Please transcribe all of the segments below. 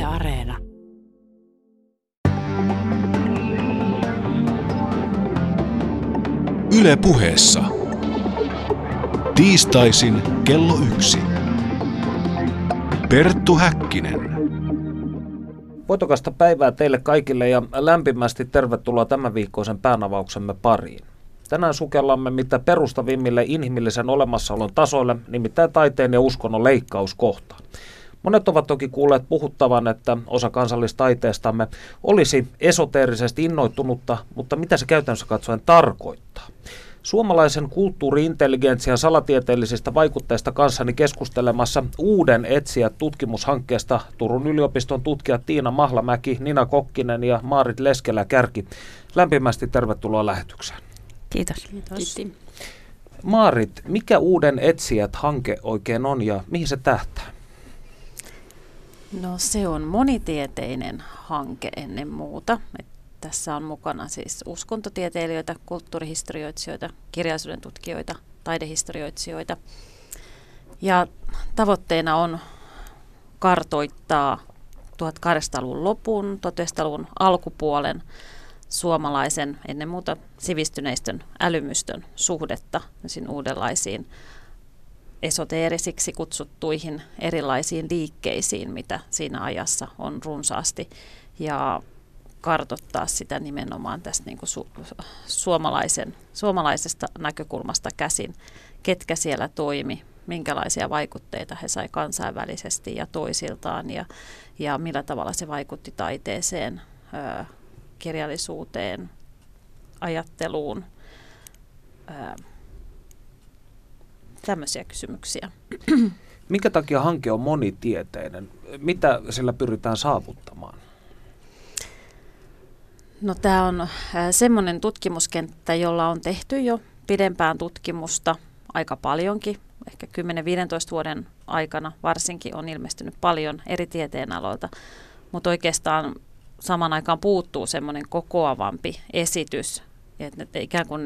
Areena. Yle Puheessa. Tiistaisin kello 1. Perttu Häkkinen. Voitokasta päivää teille kaikille ja lämpimästi tervetuloa tämän viikkoisen päänavauksemme pariin. Tänään sukellamme mitä perustavimmille inhimillisen olemassaolon tasoille, nimittäin taiteen ja uskonnon leikkauskohtaan. Monet ovat toki kuulleet puhuttavan, että osa kansallistaiteestamme olisi esoteerisesti innoittunutta, mutta mitä se käytännössä katsoen tarkoittaa? Suomalaisen kulttuuri-intelligentsian salatieteellisistä vaikutteista kanssani keskustelemassa Uuden etsijät -tutkimushankkeesta Turun yliopiston tutkijat Tiina Mahlamäki, Nina Kokkinen ja Maarit Leskelä-Kärki. Lämpimästi tervetuloa lähetykseen. Kiitos. Kiitos. Maarit, mikä Uuden etsijät-hanke oikein on ja mihin se tähtää? No se on monitieteinen hanke ennen muuta. Tässä on mukana siis uskontotieteilijöitä, kulttuurihistorioitsijoita, kirjallisuuden tutkijoita, taidehistorioitsijoita. Ja tavoitteena on kartoittaa 1800-luvun lopun, 1900-luvun alkupuolen suomalaisen, ennen muuta sivistyneistön älymystön suhdetta uudenlaisiin esoteerisiksi kutsuttuihin erilaisiin liikkeisiin, mitä siinä ajassa on runsaasti, ja kartoittaa sitä nimenomaan tästä niin kuin suomalaisesta näkökulmasta käsin, ketkä siellä toimi, minkälaisia vaikutteita he sai kansainvälisesti ja toisiltaan, ja millä tavalla se vaikutti taiteeseen, kirjallisuuteen, ajatteluun, tämmöisiä kysymyksiä. Minkä takia hanke on monitieteinen? Mitä sillä pyritään saavuttamaan? No tämä on semmoinen tutkimuskenttä, jolla on tehty jo pidempään tutkimusta aika paljonkin. Ehkä 10-15 vuoden aikana varsinkin on ilmestynyt paljon eri tieteenaloilta, mutta oikeastaan saman aikaan puuttuu semmoinen kokoavampi esitys, että ikään kuin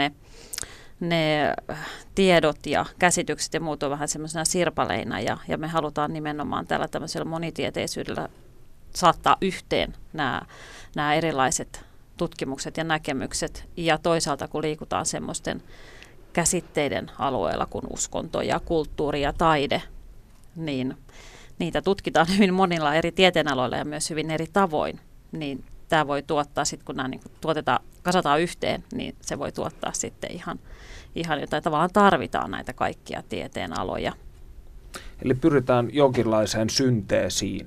ne tiedot ja käsitykset ja muut on vähän semmoisena sirpaleina, ja me halutaan nimenomaan tällä tämmöisellä monitieteisyydellä saattaa yhteen nämä erilaiset tutkimukset ja näkemykset, ja toisaalta kun liikutaan semmoisten käsitteiden alueella kuin uskonto ja kulttuuri ja taide, niin niitä tutkitaan hyvin monilla eri tieteenaloilla ja myös hyvin eri tavoin, niin tämä voi tuottaa sitten, kun nämä niin kasataan yhteen, niin se voi tuottaa sitten ihan jotain, tavallaan tarvitaan näitä kaikkia tieteenaloja. Eli pyritään jonkinlaiseen synteesiin.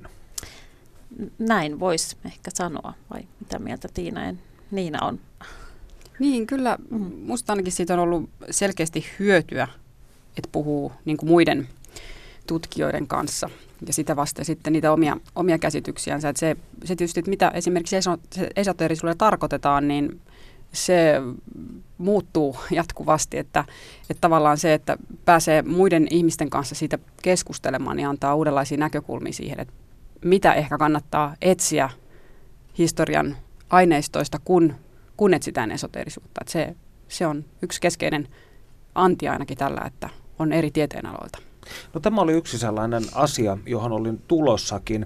Näin voisi ehkä sanoa, vai mitä mieltä Tiina ja Niina on? Niin, kyllä musta ainakin siitä on ollut selkeästi hyötyä, että puhuu niin kuin muiden tutkijoiden kanssa ja sitä vasta sitten niitä omia käsityksiänsä. Että se tietysti, että mitä esimerkiksi esoteerisuudella tarkoitetaan, niin se muuttuu jatkuvasti, että tavallaan se, että pääsee muiden ihmisten kanssa siitä keskustelemaan, niin antaa uudenlaisia näkökulmia siihen, että mitä ehkä kannattaa etsiä historian aineistoista, kun etsitään esoteerisuutta. Että se on yksi keskeinen anti ainakin tällä, että on eri tieteenaloilta. No tämä oli yksi sellainen asia, johon olin tulossakin.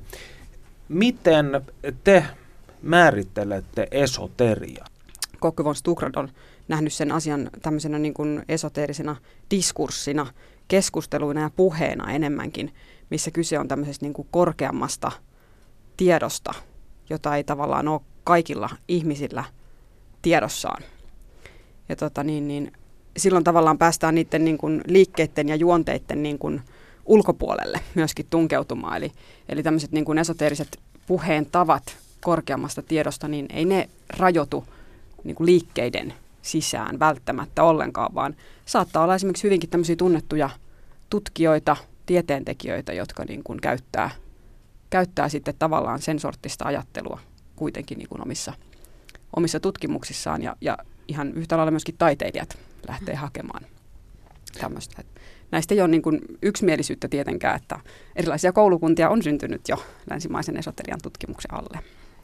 Miten te määrittelette esoteria? Kokke von Stuckrad on nähnyt sen asian tämmöisenä niin kuin esoteerisena diskurssina, keskusteluina ja puheena enemmänkin, missä kyse on tämmöisestä niin kuin korkeammasta tiedosta, jota ei tavallaan ole kaikilla ihmisillä tiedossaan. Ja silloin tavallaan päästään niiden niin kuin liikkeiden ja juonteiden niin kuin ulkopuolelle myöskin tunkeutumaan. Eli tämmöiset niin kuin esoteeriset puheen tavat korkeammasta tiedosta, niin ei ne rajoitu niin kuin liikkeiden sisään välttämättä ollenkaan, vaan saattaa olla esimerkiksi hyvinkin tämmöisiä tunnettuja tutkijoita, tieteentekijöitä, jotka niin kuin käyttää sitten tavallaan sen sorttista ajattelua kuitenkin niin kuin omissa tutkimuksissaan, ja ihan yhtä lailla myöskin taiteilijat lähtee hakemaan tämmöistä. Näistä ei ole niin kuin yksimielisyyttä tietenkään, että erilaisia koulukuntia on syntynyt jo länsimaisen esoterian tutkimuksen alle.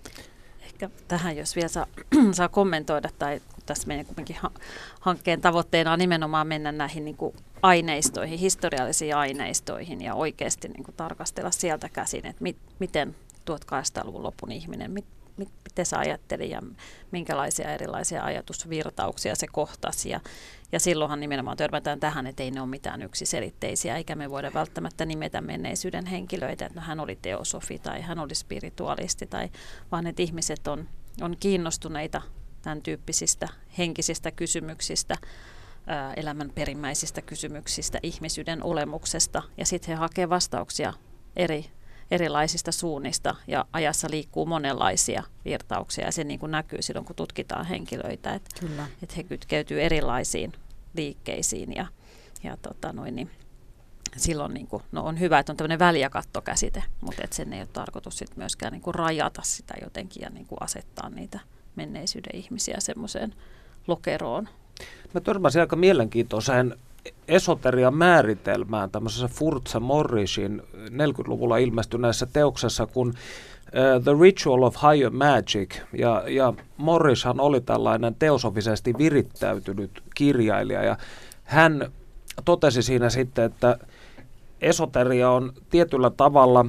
Ehkä tähän, jos vielä saa kommentoida, tai tässä meidän kuitenkin hankkeen tavoitteena on nimenomaan mennä näihin niin kuin aineistoihin, historiallisiin aineistoihin, ja oikeasti niin kuin tarkastella sieltä käsin, että miten 1800-luvun lopun ihminen, miten se ajatteli ja minkälaisia erilaisia ajatusvirtauksia se kohtasi. Ja silloinhan nimenomaan törmätään tähän, että ei ne ole mitään yksiselitteisiä, eikä me voida välttämättä nimetä menneisyyden henkilöitä, että no, hän oli teosofi tai hän oli spiritualisti, vaan että ihmiset on kiinnostuneita tämän tyyppisistä henkisistä kysymyksistä, elämän perimmäisistä kysymyksistä, ihmisyyden olemuksesta, ja sitten he hakevat vastauksia erilaisista suunnista, ja ajassa liikkuu monenlaisia virtauksia, ja se niin kuin näkyy silloin, kun tutkitaan henkilöitä, että he kytkeytyy erilaisiin liikkeisiin, ja niin silloin niin kuin, on hyvä, että on tämmöinen välijakattokäsite, mutta että sen ei ole tarkoitus sit myöskään niin kuin rajata sitä jotenkin ja niin kuin asettaa niitä menneisyyden ihmisiä semmoiseen lokeroon. Mä törmäsin aika mielenkiintoiseen esoterian määritelmään tämmöisessä Furtse Morrisin 40-luvulla ilmestyneessä teoksessa kuin The Ritual of Higher Magic. Ja Morrishan oli tällainen teosofisesti virittäytynyt kirjailija, ja hän totesi siinä sitten, että esoteria on tietyllä tavalla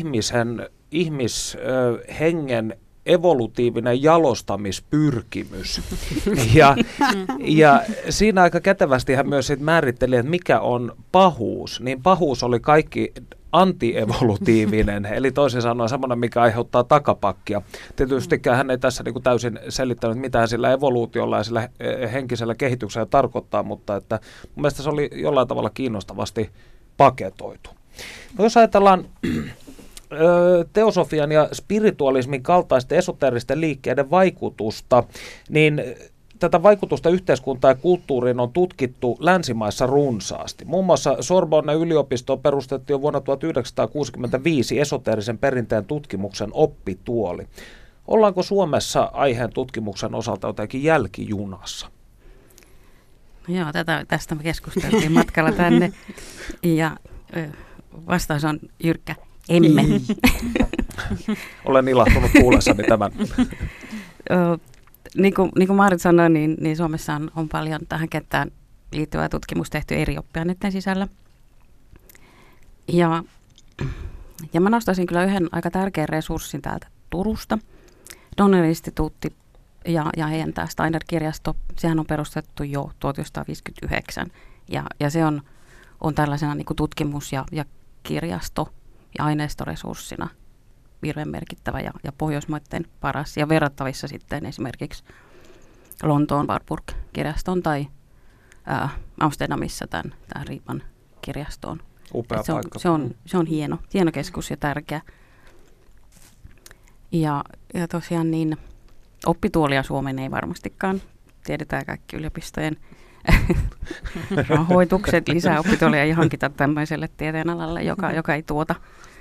ihmishengen evolutiivinen jalostamispyrkimys. Ja siinä aika kätevästi hän myös sit määritteli, että mikä on pahuus. Niin pahuus oli kaikki antievolutiivinen, eli toisin sanoen semmoinen, mikä aiheuttaa takapakkia. Tietystikään hän ei tässä niin kuin täysin selittänyt, mitä sillä evoluutiolla ja sillä henkisellä kehityksellä tarkoittaa, mutta että mun mielestä se oli jollain tavalla kiinnostavasti paketoitu. No, jos ajatellaan teosofian ja spiritualismin kaltaisten esoteeristen liikkeiden vaikutusta, niin tätä vaikutusta yhteiskuntaan ja kulttuuriin on tutkittu länsimaissa runsaasti. Muun muassa Sorbonne yliopisto perustettiin jo vuonna 1965 esoteerisen perinteen tutkimuksen oppituoli. Ollaanko Suomessa aiheen tutkimuksen osalta jotenkin jälkijunassa? Joo, tästä me keskusteltiin matkalla tänne, ja vastaus on jyrkkä. Emme. Olen ilahtunut kuullessani tämän. Niin kuin Maarit sanoi, niin Suomessa on paljon tähän kenttään liittyvää tutkimusta tehty eri oppiaineiden sisällä. Ja mä nostaisin kyllä yhden aika tärkeän resurssin täältä Turusta. Donner-instituutti ja heidän tämä Steiner-kirjasto, sehän on perustettu jo 1959. Ja se on tällaisena niin kuin tutkimus- ja kirjasto- ja aineistoresurssina hirveän merkittävä ja Pohjoismaiden paras ja verrattavissa sitten esimerkiksi Lontoon Warburg-kirjastoon tai Amsterdamissa tämän Riipan kirjastoon. Upea paikka. Se on hieno keskus ja tärkeä. Ja tosiaan niin oppituolia Suomeen ei varmastikaan. Tiedetään kaikki yliopistojen rahoitukset, lisää oppituolia ja hankita tämmöiselle tieteenalalle, joka ei tuota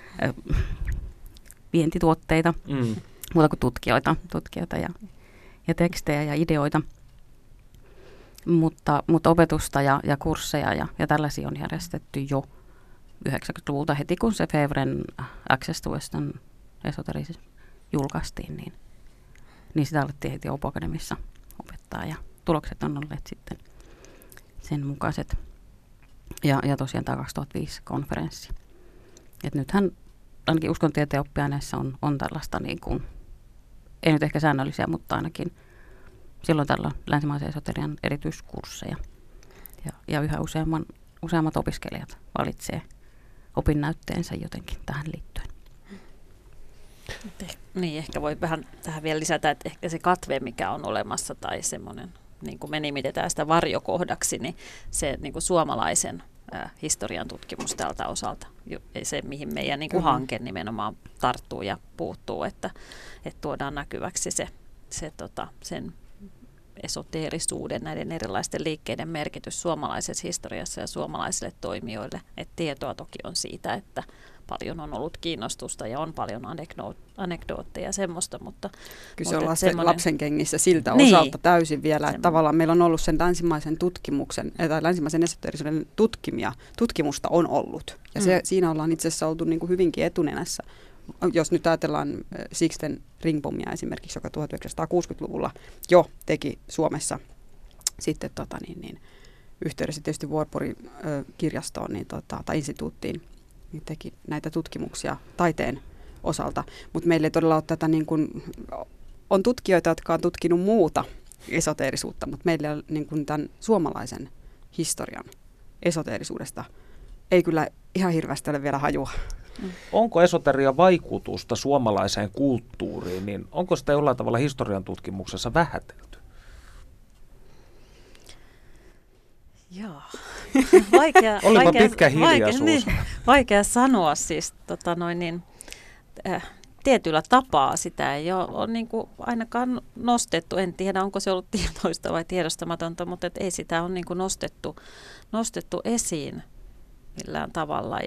vientituotteita, muuta kuin tutkijoita ja tekstejä ja ideoita. Mutta opetusta ja kursseja ja tällaisia on järjestetty jo 90-luvulta heti, kun se Fevren Access to Western Esotericism julkaistiin, niin sitä alettiin heti Åbo Akademissa opettaa ja tulokset on olleet sitten sen mukaiset. Ja tosiaan tämä 2005 konferenssi. Et nythän ainakin uskontieteen oppiaineessa on tällaista, niin kuin, ei nyt ehkä säännöllisiä, mutta ainakin silloin tällä länsimaisen esoterian erityiskursseja. Ja yhä useammat opiskelijat valitsee opinnäytteensä jotenkin tähän liittyen. Niin, ehkä voi vähän tähän vielä lisätä, että ehkä se katve, mikä on olemassa, tai semmoinen, niin kuin me nimitetään sitä varjokohdaksi, niin se niin kuin suomalaisen historian tutkimus tältä osalta, se mihin meidän niin kuin hanke nimenomaan tarttuu ja puuttuu, että tuodaan näkyväksi sen esoteerisuuden, näiden erilaisten liikkeiden merkitys suomalaisessa historiassa ja suomalaisille toimijoille. Et tietoa toki on siitä, että paljon on ollut kiinnostusta ja on paljon anekdootteja ja semmoista, mutta kyllä se on lapsen kengissä siltä osalta täysin vielä, että tavallaan meillä on ollut sen länsimaisen tutkimuksen, tai länsimaisen esoteerisuuden tutkimusta on ollut. Ja siinä ollaan itse asiassa oltu niin kuin hyvinkin etunenässä. Jos nyt ajatellaan Sixten Ringbomia esimerkiksi, joka 1960-luvulla jo teki Suomessa sitten yhteydessä tietysti Warburgin kirjastoon tai instituuttiin, niin teki näitä tutkimuksia taiteen osalta. Mutta meillä ei todella ole tätä, niin kuin, on tutkijoita, jotka on tutkinut muuta esoteerisuutta, mutta meillä on niin kuin tämän suomalaisen historian esoteerisuudesta ei kyllä ihan hirveästi ole vielä hajua. Onko esoterian vaikutusta suomalaiseen kulttuuriin, niin onko sitä jollain tavalla historian tutkimuksessa vähätelty? Joo. Olipa pitkä hiljaisuus. Vaikea sanoa siis tietyllä tapaa sitä ei ole niin kuin ainakaan nostettu. En tiedä, onko se ollut tietoista vai tiedostamatonta, mutta ei sitä ole niin kuin nostettu esiin millään tavalla.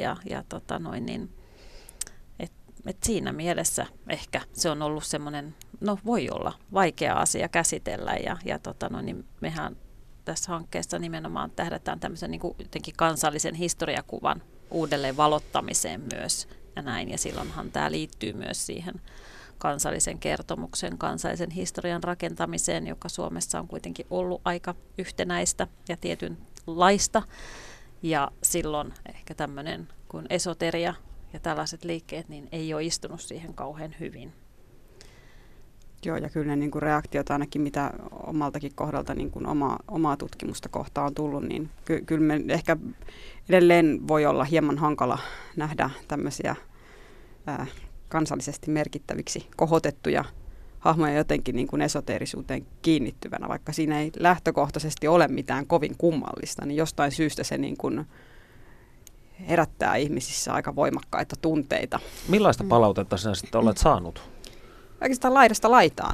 Et siinä mielessä ehkä se on ollut semmoinen, voi olla vaikea asia käsitellä niin mehän tässä hankkeessa nimenomaan tähdätään tämmöisen niin kuin jotenkin kansallisen historiakuvan uudelleen valottamiseen myös ja näin. Ja silloinhan tämä liittyy myös siihen kansallisen kertomuksen, kansallisen historian rakentamiseen, joka Suomessa on kuitenkin ollut aika yhtenäistä ja tietynlaista. Ja silloin ehkä tämmöinen kuin esoteria ja tällaiset liikkeet niin ei ole istunut siihen kauhean hyvin. Joo, ja kyllä ne niin kuin reaktiot ainakin, mitä omaltakin kohdalta niin kuin omaa tutkimusta kohtaan on tullut, niin kyllä me ehkä edelleen voi olla hieman hankala nähdä tämmöisiä kansallisesti merkittäviksi kohotettuja hahmoja jotenkin niin kuin esoteerisuuteen kiinnittyvänä, vaikka siinä ei lähtökohtaisesti ole mitään kovin kummallista, niin jostain syystä se niin kuin herättää ihmisissä aika voimakkaita tunteita. Millaista palautetta sinä sitten olet saanut? Oikeastaan laidasta laitaan.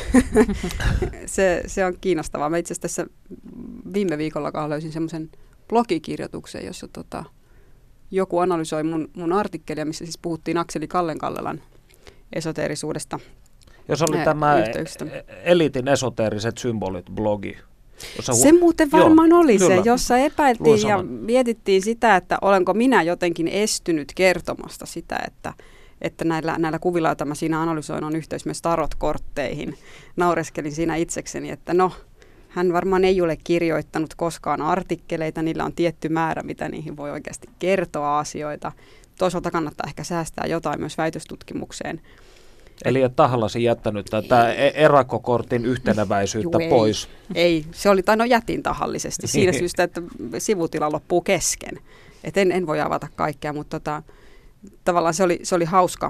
se on kiinnostavaa. Mä itse asiassa tässä viime viikolla löysin semmoisen blogikirjoituksen, jossa joku analysoi mun artikkelia, missä siis puhuttiin Akseli Kallenkallelan esoteerisuudesta. Jos oli tämä Eliitin esoteeriset symbolit blogi. Se muuten varmaan oli kyllä. Se, jossa epäiltiin ja mietittiin sitä, että olenko minä jotenkin estynyt kertomasta sitä, että näillä kuvilla, joita mä siinä analysoin, on yhteys myös tarotkortteihin. Naureskelin siinä itsekseni, että hän varmaan ei ole kirjoittanut koskaan artikkeleita, niillä on tietty määrä, mitä niihin voi oikeasti kertoa asioita. Toisaalta kannattaa ehkä säästää jotain myös väitöstutkimukseen. Eli et tahallasi jättänyt tätä erakkokortin yhteneväisyyttä pois? Ei, se oli, jätin tahallisesti siinä syystä, että sivutila loppuu kesken. Et en voi avata kaikkea, mutta tavallaan se oli hauska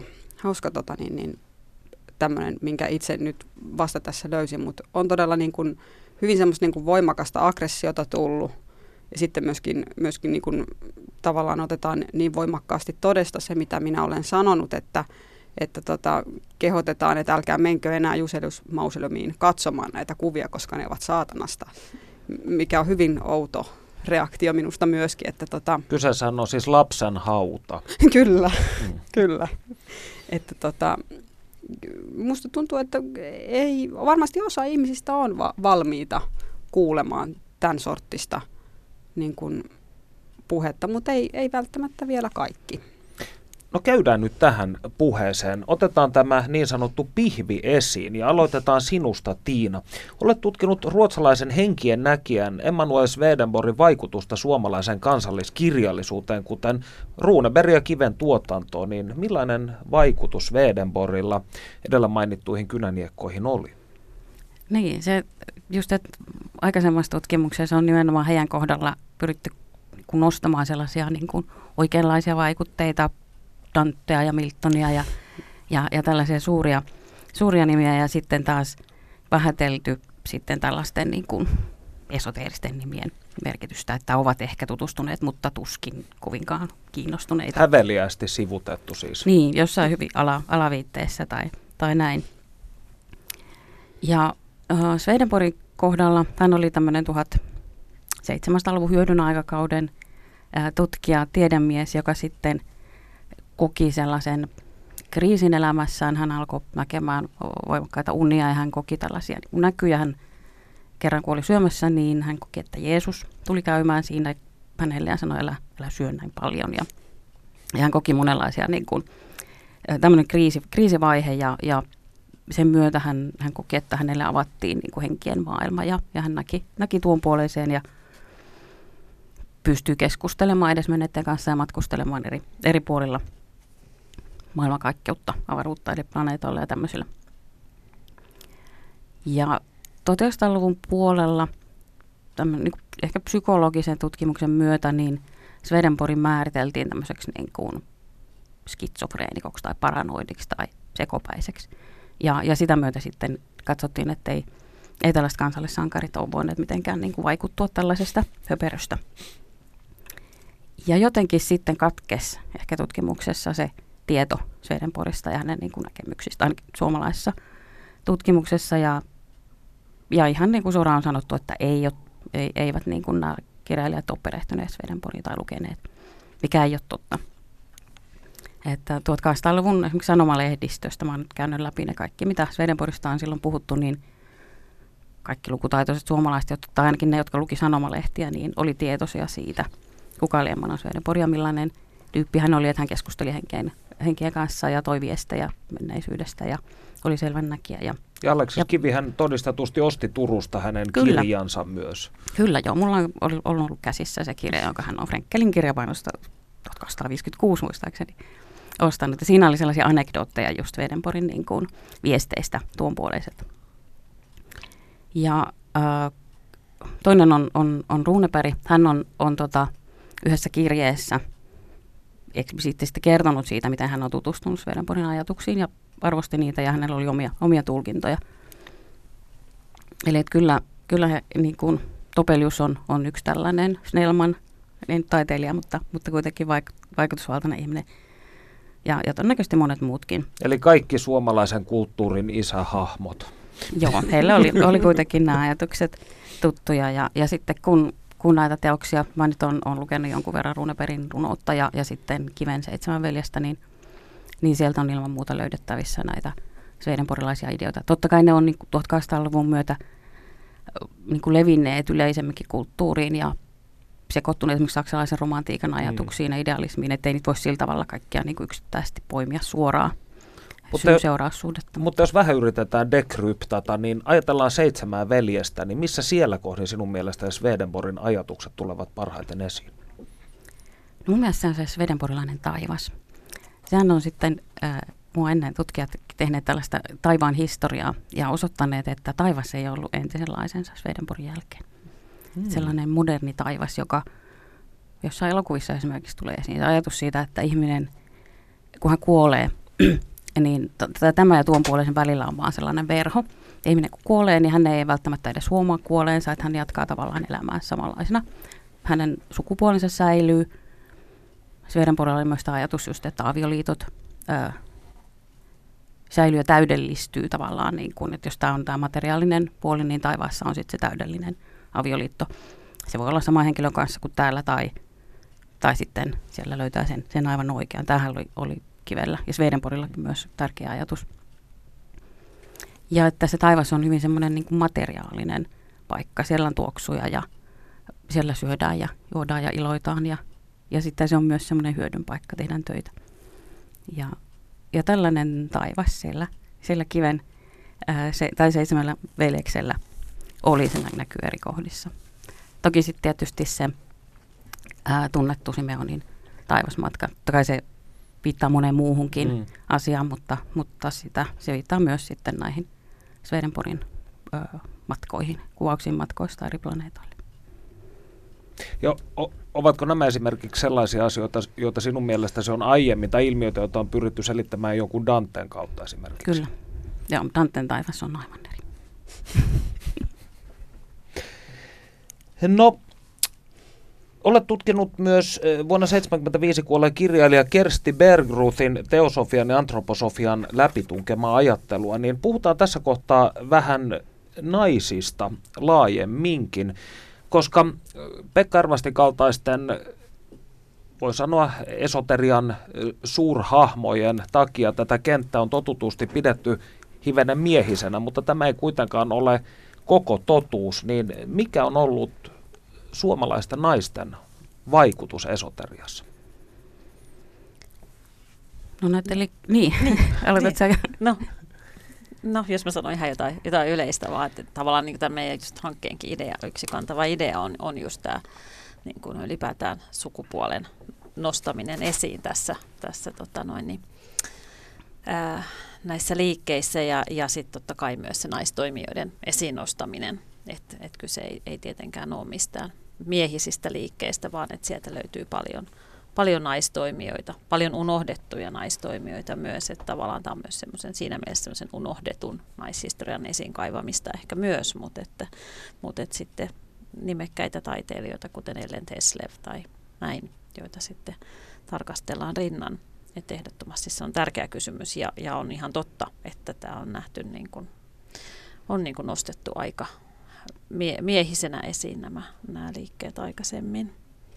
tämmöinen, minkä itse nyt vasta tässä löysin, mutta on todella niin kuin hyvin semmoista niin kuin voimakasta aggressiota tullut ja sitten myöskin niin kuin tavallaan otetaan niin voimakkaasti todesta se, mitä minä olen sanonut, että kehotetaan, että älkää menkö enää Juselius Mausoleumiin katsomaan näitä kuvia, koska ne ovat saatanasta, mikä on hyvin outo reaktio minusta myöskin. Kyseessähän on siis lapsen hauta. Kyllä. Että musta tuntuu, että varmasti osa ihmisistä on valmiita kuulemaan tämän sorttista niin kuin puhetta, mutta ei välttämättä vielä kaikki. No käydään nyt tähän puheeseen. Otetaan tämä niin sanottu pihvi esiin ja aloitetaan sinusta, Tiina. Olet tutkinut ruotsalaisen henkien näkijän Emanuel Swedenborgin vaikutusta suomalaiseen kansalliskirjallisuuteen, kuten Runeberg ja Kiven tuotantoon. Niin millainen vaikutus Swedenborgilla edellä mainittuihin kynäniekkoihin oli? Niin, se just, että aikaisemmassa tutkimuksessa on nimenomaan heidän kohdalla pyritty nostamaan sellaisia niin kuin oikeanlaisia vaikutteita, Dantea ja Miltonia ja tällaisia suuria nimiä ja sitten taas vähätelty sitten tällaisten niin kuin esoteeristen nimien merkitystä, että ovat ehkä tutustuneet, mutta tuskin kovinkaan kiinnostuneita. Häveliästi sivutettu siis. Niin, jossain hyvin alaviitteessä tai näin. Ja Swedenborgin kohdalla hän oli tämmöinen 1700-luvun hyödyn aikakauden tutkija, tiedemies, joka sitten koki sellaisen kriisin elämässään. Hän alkoi näkemään voimakkaita unia ja hän koki tällaisia näkyjä. Hän kerran kun oli syömässä, niin hän koki, että Jeesus tuli käymään siinä hänelle ja sanoi, älä syö näin paljon. Ja hän koki monenlaisia niin kuin, tämmöinen kriisivaihe ja sen myötä hän koki, että hänelle avattiin niin kuin henkien maailma ja hän näki tuon puoleiseen ja pystyi keskustelemaan edes menneiden kanssa ja matkustelemaan eri puolilla maailmankaikkeutta, avaruutta eli planeetoilla ja tämmöisillä. Ja 1900-luvun puolella niin ehkä psykologisen tutkimuksen myötä niin Swedenborg määriteltiin tämmöiseksi niin kuin skitsofreenikoksi tai paranoidiksi tai sekopäiseksi. Ja sitä myötä sitten katsottiin, että ei tällaiset kansallissankarit ole voineet mitenkään niin kuin vaikuttua tällaisesta höperöstä. Ja jotenkin sitten katkesi ehkä tutkimuksessa se tieto Swedenborgista ja hänen niin kuin näkemyksistä, ainakin suomalaisessa tutkimuksessa. Ja ihan niin kuin suoraan on sanottu, että eivät niin kuin nämä kirjailijat ole perehtyneet Swedenborgiin tai lukeneet, mikä ei ole totta. Että 1800-luvun esimerkiksi sanomalehdistöstä, mä oon nyt käynyt läpi ne kaikki, mitä Swedenborgista on silloin puhuttu, niin kaikki lukutaitoiset suomalaiset, tai ainakin ne, jotka luki sanomalehtiä, niin oli tietoisia siitä, kuka oli Emmanuel Swedenborg ja millainen tyyppi hän oli, että hän keskusteli henkien kanssa ja toi viestejä menneisyydestä ja oli selvännäkijä. Ja Aleksis Kivi hän todistetusti osti Turusta hänen kirjansa myös. Kyllä joo, mulla on ollut käsissä se kirja, jonka hän on Frenkelin kirjapainosta 1256 muistaakseni ostanut. Ja siinä oli sellaisia anekdootteja just Swedenborgin niin kuin viesteistä tuonpuoleiset. Ja toinen on Runeberg. Hän on yhdessä kirjeessä eksplisiittisesti kertonut siitä, miten hän on tutustunut Swedenborgin ajatuksiin ja arvosti niitä ja hänellä oli omia tulkintoja. Eli että kyllä he, niin kuin Topelius on yksi tällainen Snellman, ei nyt taiteilija, mutta kuitenkin vaikutusvaltainen ihminen. Ja todennäköisesti monet muutkin. Eli kaikki suomalaisen kulttuurin isähahmot. Joo, heillä oli kuitenkin nämä ajatukset tuttuja. Ja sitten kun näitä teoksia, mä nyt on lukenut jonkun verran Runebergin runoutta ja sitten Kiven 7 veljestä, niin sieltä on ilman muuta löydettävissä näitä swedenborgilaisia ideoita. Totta kai ne on niin 1800-luvun myötä niin kuin levinneet yleisemminkin kulttuuriin ja sekoittuneet esimerkiksi saksalaisen romantiikan ajatuksiin ja idealismiin, ettei niitä voi sillä tavalla kaikkia niin kuin yksittäisesti poimia suoraan syy-seuraussuhdetta. Mutta jos vähän yritetään dekryptata, niin ajatellaan 7 veljestä, niin missä siellä kohdin sinun mielestä Swedenborgin ajatukset tulevat parhaiten esiin? No mun mielestä se on se swedenborgilainen taivas. Sehän on sitten mua ennen tutkijat tehneet tällaista taivaan historiaa ja osoittaneet, että taivas ei ollut entisenlaisensa Swedenborgin jälkeen. Sellainen moderni taivas, joka jossain elokuvissa esimerkiksi tulee esiin. Ajatus siitä, että ihminen, kun hän kuolee, niin tämä ja tuon puoleisen välillä on vaan sellainen verho. Ja ihminen kun kuolee, niin hän ei välttämättä edes huomaa kuoleensa, että hän jatkaa tavallaan elämää samanlaisena. Hänen sukupuolensa säilyy. Swedenborgilla oli myös tämä ajatus just, että avioliitot säilyy ja täydellistyy tavallaan, niin kuin, että jos tämä on tämä materiaalinen puoli, niin taivaassa on sitten se täydellinen avioliitto. Se voi olla sama henkilön kanssa kuin täällä tai sitten siellä löytää sen aivan oikean. Tämähän oli Kivellä ja Swedenborgillakin myös tärkeä ajatus. Ja että se taivas on hyvin semmoinen niin kuin materiaalinen paikka. Siellä on tuoksuja ja siellä syödään ja juodaan ja iloitaan ja sitten se on myös semmoinen hyödyn paikka, tehdään töitä. Ja tällainen taivas siellä Kiven tai 7 veljeksellä oli, se näkyy eri kohdissa. Toki sitten tietysti se tunnettu Simeonin taivasmatka. Totta kai se viittaa moneen muuhunkin asiaan, mutta se viittaa myös sitten näihin Swedenborgin matkoihin, kuvauksiin matkoista eri planeetoille. Ja ovatko nämä esimerkiksi sellaisia asioita, joita sinun mielestäsi on aiemmin, tai ilmiöitä, joita on pyritty selittämään jonkun Danten kautta esimerkiksi? Kyllä. Joo, Danten taivas on aivan eri. No, olet tutkinut myös vuonna 1975 kuolleen kirjailija Kersti Bergruthin teosofian ja antroposofian läpitunkemaa ajattelua, niin puhutaan tässä kohtaa vähän naisista laajemminkin, koska Pekka Arvastin kaltaisten, voi sanoa, esoterian suurhahmojen takia tätä kenttää on totutusti pidetty hivenen miehisenä, mutta tämä ei kuitenkaan ole koko totuus, niin mikä on ollut suomalaisten naisten vaikutus esoteriassa? No niin. Aloitatko sä? No, jos mä sanon ihan jotain yleistä vaan, että tavallaan niin tämän meidän just hankkeenkin idea, yksi kantava idea on just tämä niin kuin ylipäätään sukupuolen nostaminen esiin tässä näissä liikkeissä ja sitten totta kai myös se naistoimijoiden esiin nostaminen. Että kyse ei tietenkään ole mistään miehisistä liikkeistä, vaan että sieltä löytyy paljon naistoimijoita, paljon unohdettuja naistoimijoita myös, että tavallaan tämä on myös siinä mielessä semmoisen unohdetun naishistorian esiin kaivamista ehkä myös, mutta sitten nimekkäitä taiteilijoita, kuten Ellen Teslev tai näin, joita sitten tarkastellaan rinnan. Että ehdottomasti se on tärkeä kysymys ja on ihan totta, että tämä on nähty on nostettu aika miehisenä esiin nämä liikkeet aikaisemmin.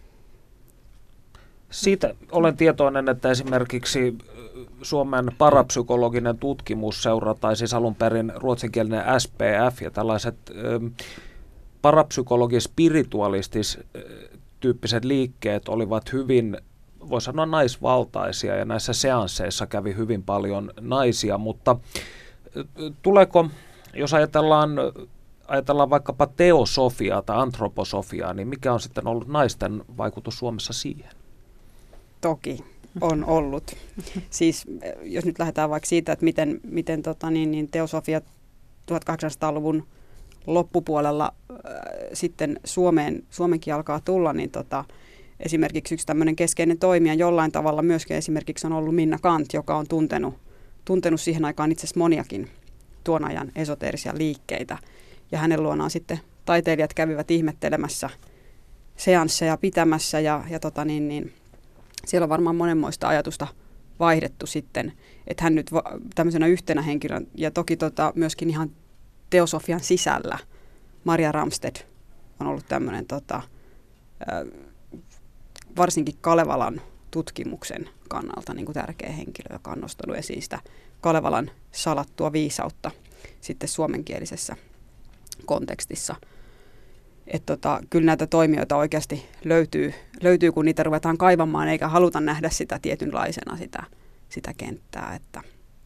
Siitä olen tietoinen, että esimerkiksi Suomen parapsykologinen tutkimusseura, tai siis alun perin ruotsinkielinen SPF ja tällaiset parapsykologi-spiritualistis-tyyppiset liikkeet olivat hyvin, voi sanoa, naisvaltaisia, ja näissä seansseissa kävi hyvin paljon naisia, mutta tuleeko, jos ajatellaan vaikkapa teosofiaa tai antroposofiaa, niin mikä on sitten ollut naisten vaikutus Suomessa siihen? Toki on ollut. Siis jos nyt lähdetään vaikka siitä, että miten teosofia 1800-luvun loppupuolella sitten Suomenkin alkaa tulla, niin esimerkiksi yksi tämmöinen keskeinen toimija jollain tavalla myöskin esimerkiksi on ollut Minna Kant, joka on tuntenut siihen aikaan itse asiassa moniakin tuon ajan esoteerisia liikkeitä. Ja hänen luonaan sitten taiteilijat kävivät ihmettelemässä seansseja pitämässä ja siellä on varmaan monenmoista ajatusta vaihdettu sitten, että hän nyt tämmöisenä yhtenä henkilön ja toki myöskin ihan teosofian sisällä Maria Ramsted on ollut tämmöinen varsinkin Kalevalan tutkimuksen kannalta niin kuin tärkeä henkilö, joka on nostanut esiin sitä Kalevalan salattua viisautta sitten suomenkielisessä kontekstissa. Että kyllä näitä toimijoita oikeasti löytyy, kun niitä ruvetaan kaivamaan, eikä haluta nähdä sitä tietynlaisena sitä kenttää, että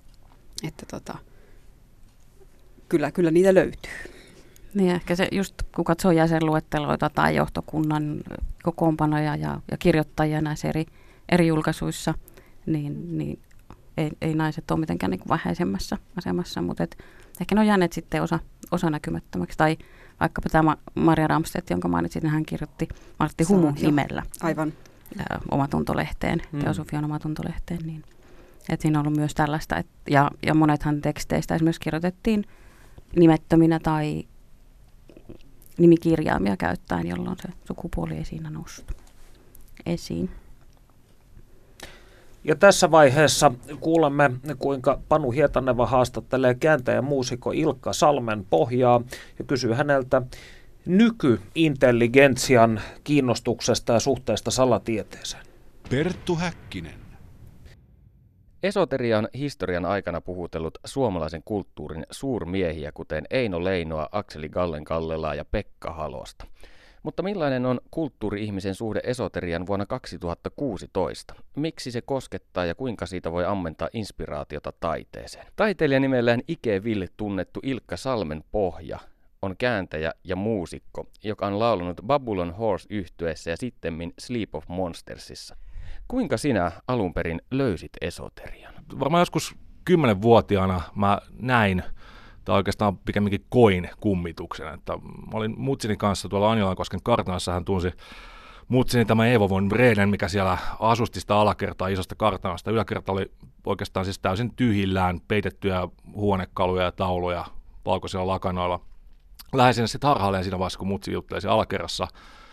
kyllä niitä löytyy. Niin ehkä se just kun katsoo jäsenluetteloita tai johtokunnan kokoonpanoja ja kirjoittajia näissä eri julkaisuissa, niin ei naiset ole mitenkään niin kuin vähäisemmässä asemassa, mutta ehkä ne on jääneet sitten osa näkymättömäksi. Tai vaikkapa tämä Maria Ramsted, jonka mainitsin, niin hän kirjoitti Martti Humun nimellä Omatuntolehteen, teosofian Omatuntolehteen. Niin, että siinä on ollut myös tällaista, ja monethan teksteistä esimerkiksi kirjoitettiin nimettöminä tai nimikirjaimia käyttäen, jolloin se sukupuoli ei siinä noussut esiin. Ja tässä vaiheessa kuulemme, kuinka Panu Hietaneva haastattelee kääntäjän muusikko Ilkka Salmen pohjaa ja kysyy häneltä nykyintelligentsian kiinnostuksesta ja suhteesta salatieteeseen. Perttu Häkkinen. Esoteria on historian aikana puhutellut suomalaisen kulttuurin suurmiehiä, kuten Eino Leinoa, Akseli Gallen-Kallelaa ja Pekka Halosta. Mutta millainen on kulttuuri-ihmisen suhde esoterian vuonna 2016? Miksi se koskettaa ja kuinka siitä voi ammentaa inspiraatiota taiteeseen? Taiteilija nimellään Ike Ville tunnettu Ilkka Salmen pohja on kääntäjä ja muusikko, joka on laulanut Babylon Horse-yhtyeessä ja sittemmin Sleep of Monstersissa. Kuinka sinä alun perin löysit esoterian? Varmaan joskus 10-vuotiaana mä näin, tai oikeastaan pikemminkin koin kummituksen. Että mä olin mutsini kanssa tuolla Anjalankosken kartanassa, hän tunsi mutsini tämä Evo von Breden, mikä siellä asusti sitä alakertaa isosta kartanasta. Yläkerta oli oikeastaan siis täysin tyhjillään, peitettyjä huonekaluja ja tauluja valkoisilla lakanoilla. Lähdin sinne sitten harhailemaan siinä vaiheessa, kun mutsi jutteli siellä alakerrassa.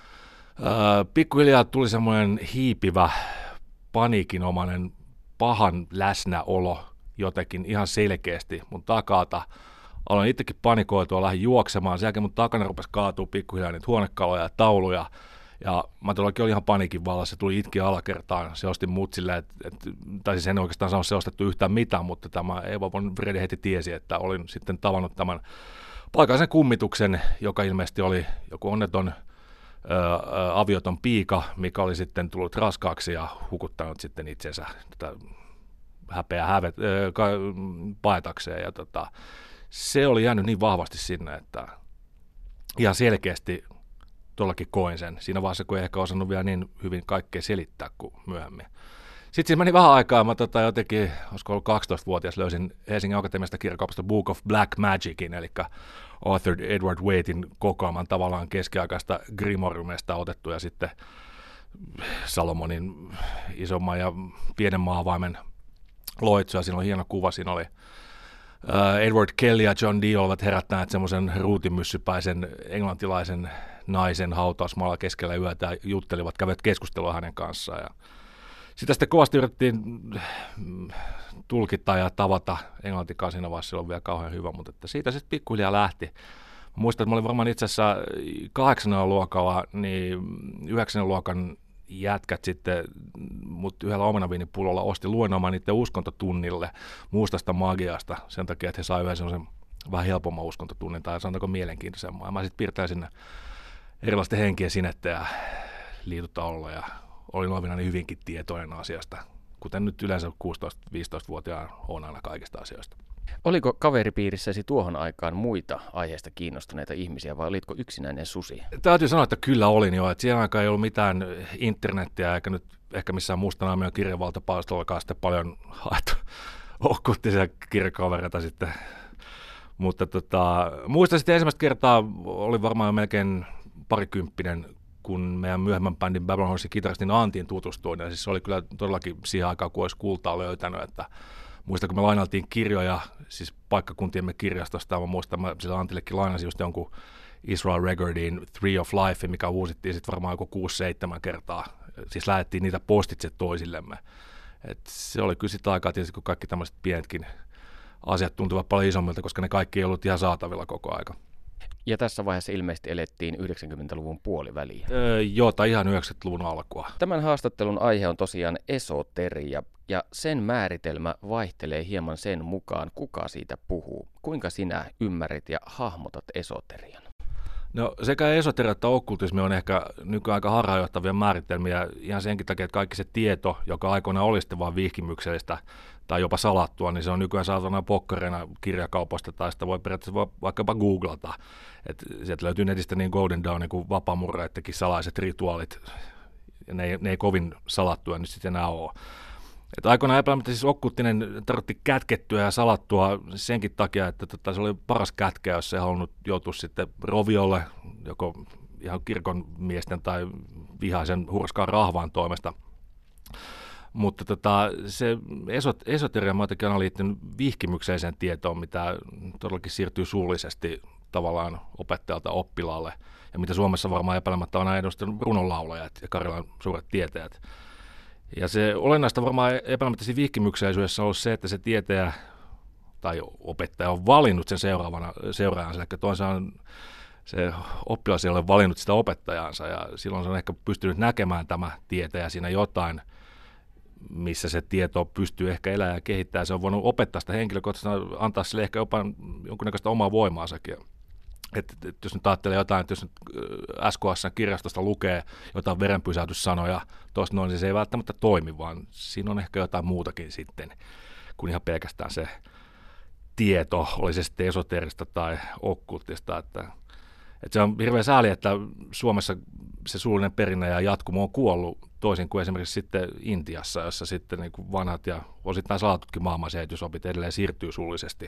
Pikkuhiljaa tuli semmoinen hiipivä, paniikinomainen, pahan läsnäolo jotenkin ihan selkeästi mun takalta. Aloin itsekin panikoitua, lähdin juoksemaan. Sen jälkeen mun takana rupesi kaatua pikkuhiljaa niitä huonekaluja ja tauluja. Ja mä todellakin olin ihan paniikin vallassa. Se tuli itki alakertaan. Se osti mutsille, tai siis en oikeastaan saanut seostettu yhtään mitään, mutta tämä Eva von Vrede heti tiesi, että olin sitten tavannut tämän paikallisen kummituksen, joka ilmeisesti oli joku onneton avioton piika, mikä oli sitten tullut raskaaksi ja hukuttanut sitten itsensä häpeä paetakseen. Ja se oli jäänyt niin vahvasti sinne, että ihan selkeästi todellakin koin sen. Siinä vaiheessa, kun ei ehkä osannut vielä niin hyvin kaikkea selittää kuin myöhemmin. Sitten siinä meni vähän aikaa, mä jotenkin, olisiko ollut 12-vuotias, löysin Helsingin Akatemiasta kirjakaupasta Book of Black Magicin, eli Arthur Edward Waitein kokoaman tavallaan keskiaikaista Grimoriumesta otettu, ja sitten Salomonin isomman ja pienen maavaimen loitsuja. Siinä oli hieno kuva, siinä oli Edward Kelly ja John Dee ovat herättäneet semmoisen ruutimyssypäisen englantilaisen naisen hautausmaalla keskellä yötä ja juttelivat, kävivät keskustelua hänen kanssaan. Ja sitä sitten kovasti yritettiin tulkita ja tavata englantikaan siinä vaiheessa, se on vielä kauhean hyvä, mutta että siitä sitten pikkuhiljaa lähti. Muistan, että mä olin varmaan itse asiassa 8. luokalla, niin 9. luokan jätkät sitten mut yhdellä omenaviinipullolla osti luennoimaan niiden uskontotunnille mustasta magiasta sen takia, että he saivat yhden sellaisen vähän helpomman uskontotunnin tai sanotaanko mielenkiintoisemman. Ja mä sitten piirtäin sinne erilaisten henkien sinettä ja liitutaululla ja olin olevinani hyvinkin tietoinen asiasta, kuten nyt yleensä 16-15-vuotiaan on aina kaikista asioista. Oliko kaveripiirissäsi tuohon aikaan muita aiheesta kiinnostuneita ihmisiä vai olitko yksinäinen susi? Täytyy sanoa, että kyllä olin jo. Että siihen aikaan ei ollut mitään internettiä eikä nyt ehkä missään Mustanaamion kirjavaltapalstollakaan sitten paljon haettu okkulttisia kirjakavereita sitten. Mutta muistan sitten ensimmäistä kertaa, oli varmaan jo melkein parikymppinen, kun meidän myöhemmän bändin Babylon Horsein kitaristin Antiin tutustuin. Ja siis se oli kyllä todellakin siihen aikaan, kun olisi kultaa löytänyt, että muistan, kun me lainaltiin kirjoja, siis paikkakuntiemme kirjastosta, mä muistan, mä sillä Antillekin lainasin just jonkun Israel Regardin Tree of Life, mikä uusittiin sitten varmaan joku 6-7 kertaa. Siis lähdettiin niitä postitse toisillemme. Et se oli kyllä sitä aikaa tietysti, kun kaikki tämmöiset pienetkin asiat tuntuvat paljon isommilta, koska ne kaikki ei ollut ihan saatavilla koko aika. Ja tässä vaiheessa ilmeisesti elettiin 90-luvun puoliväliä. Joo, tai ihan 90-luvun alkua. Tämän haastattelun aihe on tosiaan esoteria, ja sen määritelmä vaihtelee hieman sen mukaan, kuka siitä puhuu. Kuinka sinä ymmärrät ja hahmotat esoterian? No sekä esoteria että okkultismi on ehkä nykyään aika harhaanjohtavia määritelmiä ihan senkin takia, että kaikki se tieto, joka aikoinaan oli sitten vaan vihkimyksellistä tai jopa salattua, niin se on nykyään saatavana pokkareina kirjakaupasta tai sitä voi periaatteessa vaikkapa googlata. Et sieltä löytyy netistä niin Golden Dawn kuin Vapamurreittekin salaiset rituaalit, ja ne ei kovin salattua nyt sitten enää ole. Et aikoinaan epäilemättä siis okkulttinen tarvittiin kätkettyä ja salattua senkin takia, että se oli paras kätkeä, jos ei halunnut joutua sitten roviolle, joko ihan kirkon miesten tai vihaisen hurskaan rahvaan toimesta. Mutta se esoteria mä jotenkin aina liittynyt vihkimykseiseen tietoon, mitä todellakin siirtyy suullisesti tavallaan opettajalta oppilaalle, ja mitä Suomessa varmaan epäilemättä on aina edustanut runonlaulajat ja Karjalan suuret tietäjät. Ja se olennaista varmaan epäilemättä siinä vihkimykseisyydessä on ollut se, että se tietäjä tai opettaja on valinnut sen seuraajansa, eli toisaalta se oppilas ei ole valinnut sitä opettajansa, ja silloin se on ehkä pystynyt näkemään tämä tietäjä siinä jotain, missä se tieto pystyy ehkä elämään ja kehittämään. Se on voinut opettaa sitä henkilökohtaisesti, antaa sille ehkä jopa jonkunnäköistä omaa voimaansakin. Et jos nyt ajattelee jotain, että jos nyt SKS-kirjastosta lukee jotain verenpysäytyssanoja, tuosta noin, niin se ei välttämättä toimi, vaan siinä on ehkä jotain muutakin sitten, kuin ihan pelkästään se tieto, oli se sitten esoteerista tai okkultista. Että se on hirveän sääli, että Suomessa se suullinen perinne ja jatkumo on kuollut toisin kuin esimerkiksi sitten Intiassa, jossa sitten niin kuin vanhat ja osittain salatutkin maailmanselitysopit edelleen siirtyy suullisesti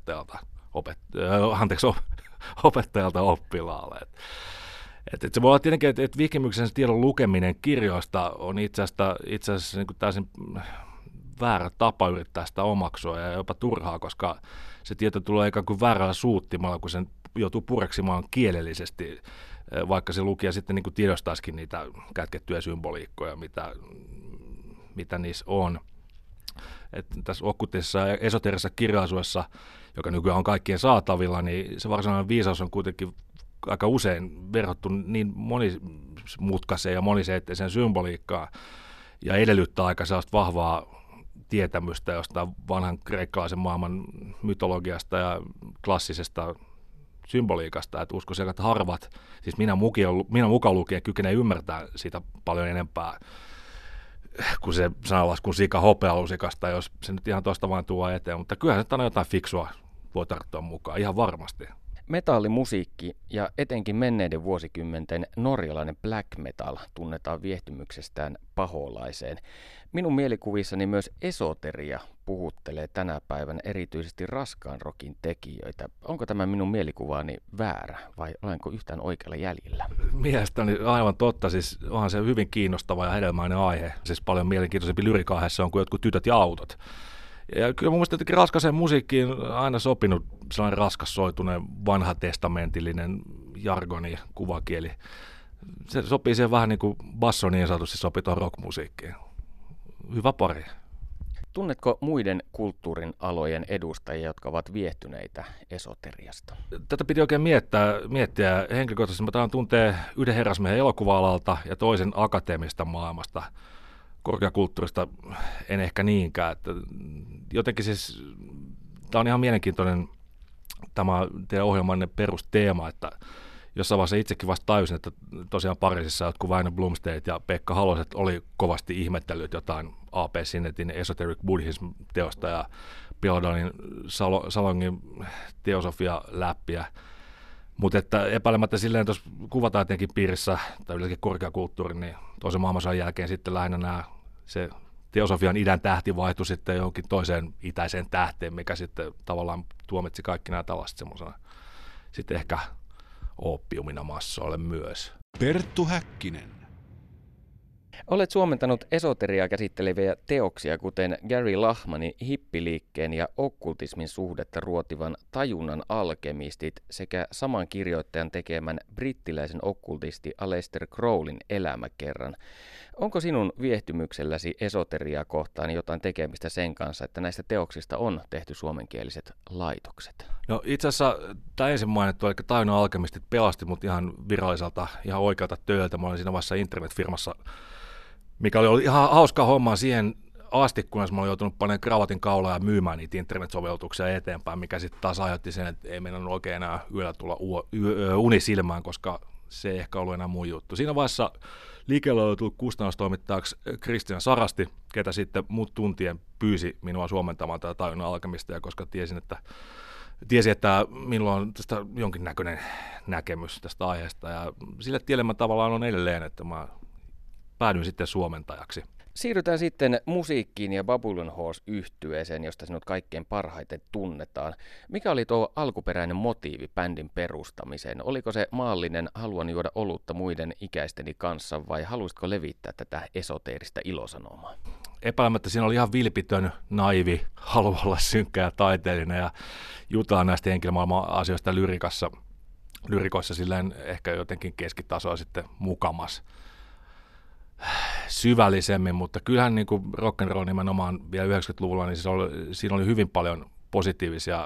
opettajalta oppilaalle. Et se voi olla tietenkin, että vihkimyksen tiedon lukeminen kirjoista on itse asiassa niin kuin täysin väärä tapa yrittää sitä omaksua ja jopa turhaa, koska se tieto tulee ikään kuin väärällä suuttimalla, kun sen joutuu pureksimaan kielellisesti, vaikka se lukija sitten niin kuin tiedostaisikin niitä kätkettyjä symboliikkoja, mitä niissä on. Että tässä okkultisessa ja esoteerisessa kirjallisuudessa, joka nykyään on kaikkien saatavilla, niin se varsinainen viisaus on kuitenkin aika usein verhottu niin monimutkaiseen ja moniseitteiseen symboliikkaan ja edellyttää aika sellaista vahvaa tietämystä jostain vanhan kreikkalaisen maailman mytologiasta ja klassisesta symboliikasta, että uskoisin, että harvat, siis minä mukaan lukien kykenee ymmärtää siitä paljon enempää kuin se sananlaskun sika hopealusikasta, jos se nyt ihan tuosta vain tuo eteen, mutta kyllähän se aina jotain fiksua voi tarttua mukaan, ihan varmasti. Metallimusiikki ja etenkin menneiden vuosikymmenten norjalainen black metal tunnetaan viehtymyksestään paholaiseen. Minun mielikuvissani myös esoteria puhuttelee tänä päivänä erityisesti raskaan rockin tekijöitä. Onko tämä minun mielikuvaani väärä vai olenko yhtään oikealla jäljellä? Mielestäni aivan totta, siis onhan se hyvin kiinnostava ja hedelmäinen aihe. Siis paljon mielenkiintoisempi lyrikaiheessa on kuin jotkut tytöt ja autot. Ja kyllä mun mielestä jotenkin raskaseen musiikkiin on aina sopinut sellainen raskassoituneen vanhatestamentillinen jargoni, kuvakieli. Se sopii siihen vähän niin kuin basso niin sanotusti sopii tuohon rockmusiikkiin. Hyvä pari. Tunnetko muiden kulttuurin alojen edustajia, jotka ovat viehtyneitä esoteriasta? Tätä piti oikein miettiä. Henkilökohtaisesti mä tuntee yhden herrasmiehen elokuva-alalta ja toisen akateemista maailmasta. Korkeakulttuurista en ehkä niinkään. Että jotenkin siis, tämä on ihan mielenkiintoinen tämä teidän ohjelmanne perusteema, että jossain vaiheessa itsekin vasta tajusin, että tosiaan Pariisissa jotkut Väinö Blomstedt ja Pekka Haloset oli kovasti ihmetellyt jotain A.P. Sinnetin Esoteric Buddhism-teosta ja Pilodanin Salongin teosofia-läppiä. Mutta että epäilemättä silleen tuossa kuvataidenkin piirissä, tai yleensäkin korkeakulttuuri, niin toisen maailmansodan jälkeen sitten lähinnä se teosofian idän tähti vaihtui sitten johonkin toiseen itäiseen tähteen, mikä sitten tavallaan tuomitsi kaikki nämä tällaiset semmoisena sitten ehkä oppiumina massoille myös. Perttu Häkkinen. Olet suomentanut esoteriaa käsitteleviä teoksia, kuten Gary Lachmanin hippiliikkeen ja okkultismin suhdetta ruotivan Tajunnan alkemistit sekä saman kirjoittajan tekemän brittiläisen okkultisti Aleister Crowleyn elämäkerran. Onko sinun viehtymykselläsi esoteriaa kohtaan jotain tekemistä sen kanssa, että näistä teoksista on tehty suomenkieliset laitokset? No itse asiassa tämä ensin mainittu, eli Tajunnan alkemistit pelasti mut ihan viralliselta, ihan oikealta tööltä. Mä olin siinä vaiheessa internetfirmassa, mikä oli ihan hauskaa hommaa siihen asti, kunnes mä olin joutunut panemaan kravatin kaulaa ja myymään niitä internet-sovellutuksia eteenpäin, mikä sitten taas aiheutti sen, että ei meidän oikein enää yöllä tulla uni silmään, koska se ei ehkä ollut enää mun juttu. Siinä vaiheessa liikkeelle oli tullut kustannustoimittajaksi Kristian Sarasti, ketä sitten muut tuntien pyysi minua suomentamaan tätä Tajunnan alkemista, ja koska tiesin, että minulla on tästä jonkinnäköinen näkemys tästä aiheesta, ja sille tielle mä tavallaan on edelleen, että mä päädyin sitten suomentajaksi. Siirrytään sitten musiikkiin ja Babylon Horse-yhtyeeseen, josta sinut kaikkein parhaiten tunnetaan. Mikä oli tuo alkuperäinen motiivi bändin perustamiseen? Oliko se maallinen haluan juoda olutta muiden ikäisteni kanssa vai halusitko levittää tätä esoteerista ilosanomaa? Epäilemättä siinä oli ihan vilpitön, naivi, halu olla synkkä ja taiteellinen ja jutaa näistä henkilömaailman asioista lyrikoissa silleen ehkä jotenkin keskitasoa sitten mukamas syvällisemmin, mutta kyllähän niin kuin rock'n'roll nimenomaan vielä 90-luvulla, niin siinä oli hyvin paljon positiivisia,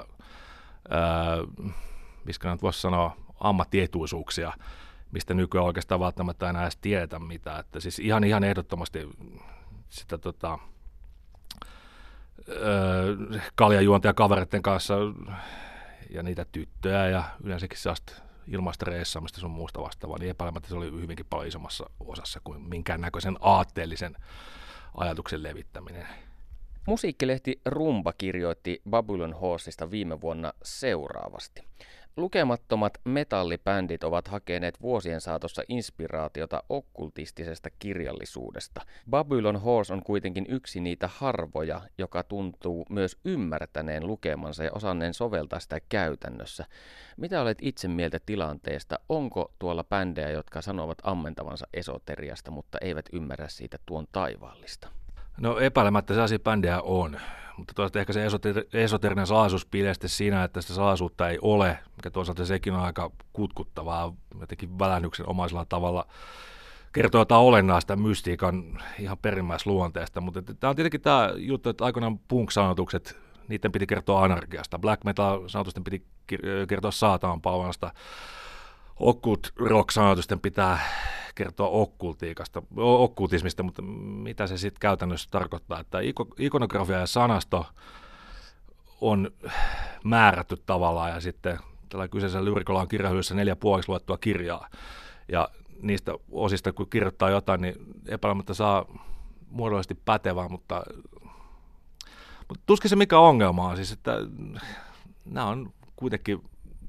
mistä nyt voisi sanoa, ammattietuisuuksia, mistä nykyään oikeastaan välttämättä enää edes tiedetä mitään. Että siis ihan ehdottomasti sitä kaljajuontia kavereiden kanssa ja niitä tyttöjä ja yleensäkin sellaista ilmaista reissaamista sun muusta vastaavaa, niin epäilemättä se oli hyvinkin paljon isommassa osassa kuin minkäännäköisen aatteellisen ajatuksen levittäminen. Musiikkilehti Rumba kirjoitti Babylon Horsesta viime vuonna seuraavasti. Lukemattomat metallibändit ovat hakeneet vuosien saatossa inspiraatiota okkultistisesta kirjallisuudesta. Babylon Horse on kuitenkin yksi niitä harvoja, joka tuntuu myös ymmärtäneen lukemansa ja osanneen soveltaa sitä käytännössä. Mitä olet itse mieltä tilanteesta? Onko tuolla bändejä, jotka sanovat ammentavansa esoteriasta, mutta eivät ymmärrä siitä tuon taivaallista? No epäilemättä sellaisia bändejä on, mutta toisaalta ehkä se esoterinen salaisuus piilee siinä, että sitä salaisuutta ei ole, mikä toisaalta sekin on aika kutkuttavaa, jotenkin välännyksen omaisella tavalla kertoo jotain olennaista mystiikan ihan perimmäisluonteesta, mutta tämä on tietenkin tämä juttu, että aikoinaan punk-sanotukset, niiden piti kertoa anarkiasta, black metal-sanotusten piti kertoa saatanan palvelasta, occult rock-sanotusten pitää kertoa okkultismista, mutta mitä se sitten käytännössä tarkoittaa, että ikonografia ja sanasto on määrätty tavallaan ja sitten tällä kyseisellä lyrikolla on kirjahyllyssä 4 puoliksi luettua kirjaa ja niistä osista kun kirjoittaa jotain, niin epäilemättä saa muodollisesti pätevää, mutta tuskin se mikä ongelma on, siis että nämä on kuitenkin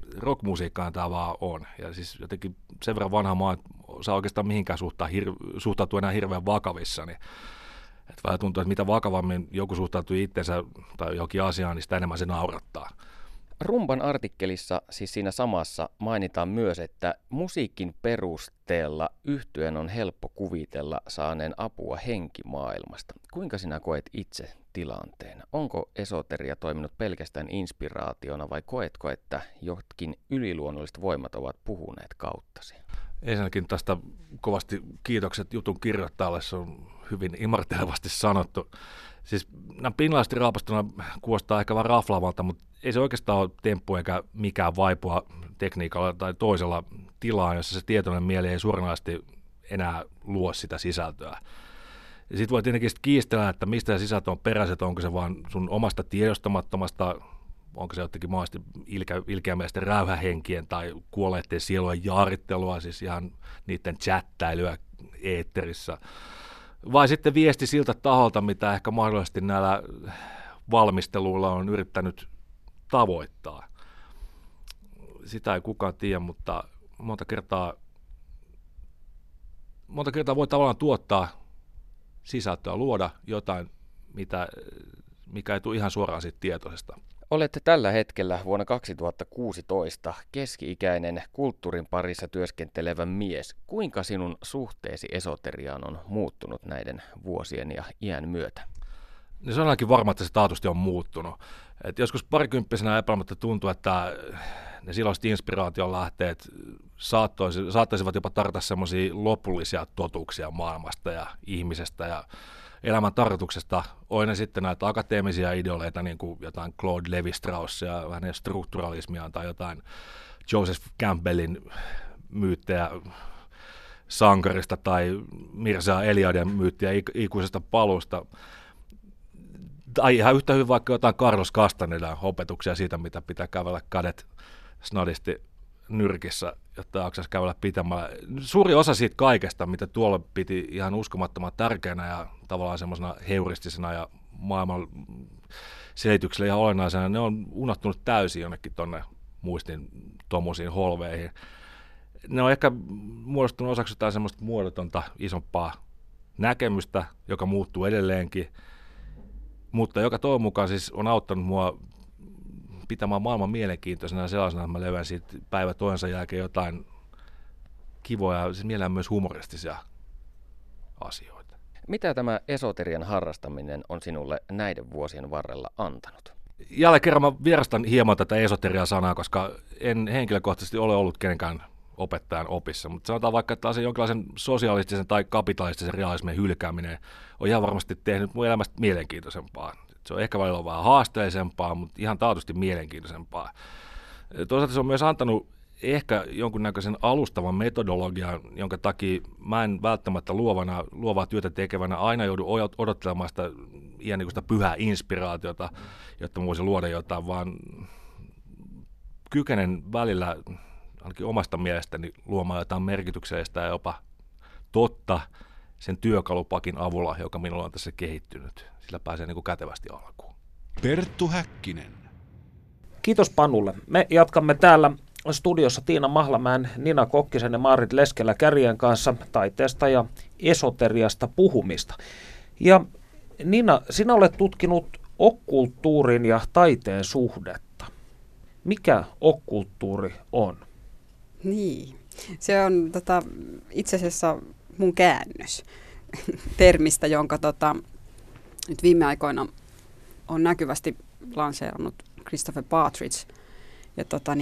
rockmusiikkaan tämä vaan on. Ja siis jotenkin sen verran vanha maa, että saa oikeastaan mihinkään suhtautua enää hirveän vakavissa. Niin, että vähän tuntuu, että mitä vakavammin joku suhtautuu itsensä tai johonkin asiaan, niin sitä enemmän se naurattaa. Rumban artikkelissa, siis siinä samassa, mainitaan myös, että musiikin perusteella yhtyeen on helppo kuvitella saaneen apua henkimaailmasta. Kuinka sinä koet itse tilanteen? Onko esoteria toiminut pelkästään inspiraationa vai koetko, että jotkin yliluonnolliset voimat ovat puhuneet kauttasi? Ensinnäkin tästä kovasti kiitokset jutun kirjoittajalle, se on hyvin imartelevasti sanottu. Siis nämä pinnallisesti raapastuna kuulostaa ehkä vähän raflaavalta, mutta ei se oikeastaan ole temppu eikä mikään vaipua tekniikalla tai toisella tilaa, jossa se tietoinen mieli ei suoranaisesti enää luo sitä sisältöä. Sitten voi tietenkin kiistellä, että mistä se sisältö on peräiset, onko se vaan sun omasta tiedostamattomasta, onko se jotenkin mahdollisesti ilkeämielisten räyhähenkien tai kuolleiden sielujen jaarittelua, siis ihan niiden chattäilyä eetterissä. Vai sitten viesti siltä taholta, mitä ehkä mahdollisesti näillä valmisteluilla on yrittänyt tavoittaa. Sitä ei kukaan tiedä, mutta monta kertaa voi tavallaan tuottaa sisältöä, luoda jotain, mikä ei tule ihan suoraan siitä tietoisesta. Olette tällä hetkellä vuonna 2016 keski-ikäinen kulttuurin parissa työskentelevä mies. Kuinka sinun suhteesi esoteriaan on muuttunut näiden vuosien ja iän myötä? No se on ainakin varma, että se taatusti on muuttunut. Et joskus parikymppisenä epäilemättä tuntuu, että ne silloiset inspiraation lähteet saattaisivat jopa tarjota semmoisia lopullisia totuuksia maailmasta ja ihmisestä ja elämän tarkoituksesta. Oli ne sitten näitä akateemisia ideoleita, niin kuin jotain Claude Lévi-Straussia, hänen strukturalismiaan tai jotain Joseph Campbellin myyttejä sankarista tai Mircea Eliadin myyttiä ikuisesta paluusta. Tai ihan yhtä hyvin vaikka jotain Carlos Castanedan opetuksia siitä, mitä pitää kävellä kädet snadisti nyrkissä, jotta jaksaisi kävellä pitämällä. Suuri osa siitä kaikesta, mitä tuolla piti ihan uskomattoman tärkeänä ja tavallaan semmoisena heuristisena ja maailman selityksellä ihan olennaisena, ne on unohtunut täysin jonnekin tuonne muistin tommosiin holveihin. Ne on ehkä muodostunut osaksi jotain semmoista muodotonta isompaa näkemystä, joka muuttuu edelleenkin, mutta joka toivon mukaan siis on auttanut mua pitämään maailman mielenkiintoisena ja sellaisena, että mä löydän siitä päivä toisensa jälkeen jotain kivoja, siis mielellään myös humoristisia asioita. Mitä tämä esoterian harrastaminen on sinulle näiden vuosien varrella antanut? Jälleen kerran mä vierastan hieman tätä esoteria-sanaa, koska en henkilökohtaisesti ole ollut kenenkään opettajan opissa, mutta sanotaan vaikka, että se jonkinlaisen sosialistisen tai kapitalistisen realismin hylkääminen on ihan varmasti tehnyt mun elämästä mielenkiintoisempaa. Se on ehkä välillä vähän haasteellisempaa, mutta ihan taatusti mielenkiintoisempaa. Toisaalta se on myös antanut ehkä jonkunnäköisen alustavan metodologian, jonka takia mä en välttämättä luovaa työtä tekevänä aina joudu odottelemaan sitä iänikuista pyhää inspiraatiota, jotta mä voisin luoda jotain, vaan kykenen välillä ainakin omasta mielestäni luomaan jotain merkityksellistä ja jopa totta sen työkalupakin avulla, joka minulla on tässä kehittynyt. Sillä pääsee niin kuin kätevästi alkuun. Perttu Häkkinen. Kiitos Panulle. Me jatkamme täällä studiossa Tiina Mahlamäen, Nina Kokkisen ja Maarit Leskelä-Kärjen kanssa taiteesta ja esoteriasta puhumista. Ja Nina, sinä olet tutkinut okkulttuurin ja taiteen suhdetta. Mikä okkulttuuri on? Niin, se on itse asiassa mun käännös termistä, jonka nyt viime aikoina on näkyvästi lanseerannut Christopher Partridge. Ja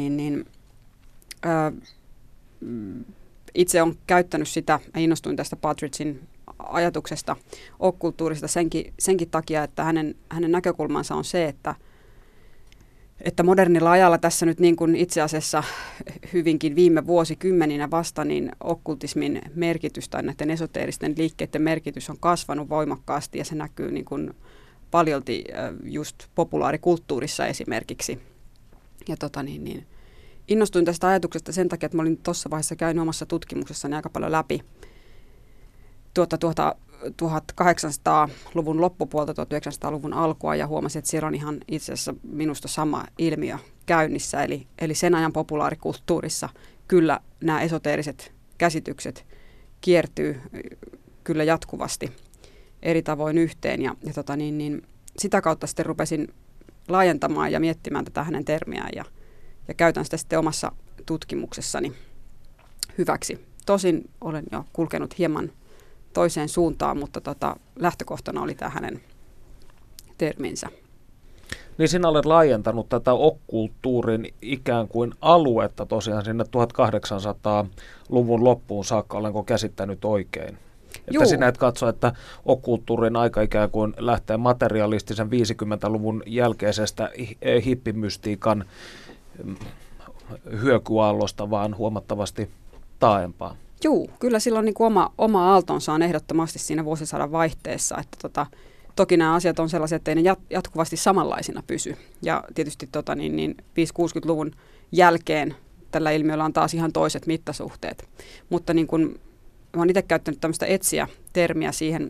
itse olen käyttänyt sitä, innostuin tästä Partridgein ajatuksesta okkulttuurista senkin takia, että hänen näkökulmansa on se, että modernilla ajalla tässä nyt niin kuin itse asiassa hyvinkin viime vuosikymmeninä vasta, niin okkultismin merkitys tai näiden esoteeristen liikkeiden merkitys on kasvanut voimakkaasti ja se näkyy niin kuin paljolti just populaarikulttuurissa esimerkiksi. Ja innostuin tästä ajatuksesta sen takia, että mä olin tuossa vaiheessa käynyt omassa tutkimuksessani aika paljon läpi 1800-luvun loppupuolta 1900-luvun alkua ja huomasin, että siellä on ihan itse asiassa minusta sama ilmiö käynnissä. Eli sen ajan populaarikulttuurissa kyllä nämä esoteeriset käsitykset kiertyy kyllä jatkuvasti eri tavoin yhteen. Ja sitä kautta sitten rupesin laajentamaan ja miettimään tätä hänen termiään ja käytän sitä sitten omassa tutkimuksessani hyväksi. Tosin olen jo kulkenut hieman toiseen suuntaan, mutta lähtökohtana oli tämä hänen terminsä. Niin sinä olet laajentanut tätä okkulttuurin ikään kuin aluetta tosiaan sinne 1800-luvun loppuun saakka, olenko käsittänyt oikein? Että sinä et katso, että okkulttuurin aika ikään kuin lähtee materialistisen 50-luvun jälkeisestä hippimystiikan hyökyaallosta, vaan huomattavasti taaempaa. Joo, kyllä sillä on niin kuin oma aaltonsa on ehdottomasti siinä vuosisadan vaihteessa, että toki nämä asiat on sellaisia, että ei ne jatkuvasti samanlaisina pysy. Ja tietysti 5-60-luvun jälkeen tällä ilmiöllä on taas ihan toiset mittasuhteet. Mutta niin kuin, mä olen itse käyttänyt tämmöistä etsiä-termiä siihen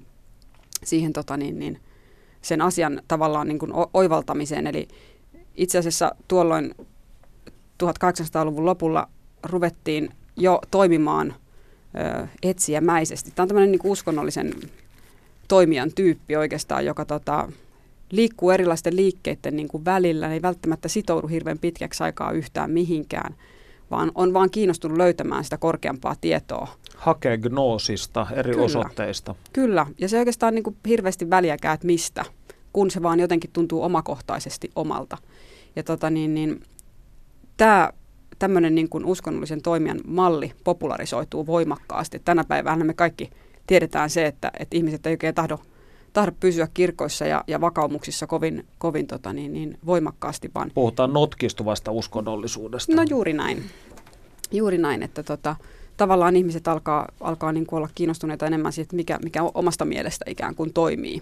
sen asian tavallaan niin kuin oivaltamiseen. Eli itse asiassa tuolloin 1800-luvun lopulla ruvettiin jo toimimaan etsijämäisesti. Tämä on tämmöinen niin kuin uskonnollisen toimijan tyyppi oikeastaan, joka liikkuu erilaisten liikkeiden niin kuin välillä. Ne ei välttämättä sitoudu hirveän pitkäksi aikaa yhtään mihinkään, vaan on vaan kiinnostunut löytämään sitä korkeampaa tietoa. Hakee gnoosista eri osoitteista. Kyllä, ja se oikeastaan niin kuin hirveästi väliäkään, että mistä, kun se vaan jotenkin tuntuu omakohtaisesti omalta. Ja tämä tämmöinen niin kuin uskonnollisen toimijan malli popularisoituu voimakkaasti. Tänä päivänä me kaikki tiedetään se, että ihmiset ei oikein tahdo pysyä kirkoissa ja vakaumuksissa kovin voimakkaasti. Vaan puhutaan notkistuvasta uskonnollisuudesta. No juuri näin, että tavallaan ihmiset alkaa niin kuin olla kiinnostuneita enemmän siitä, mikä omasta mielestä ikään kuin toimii.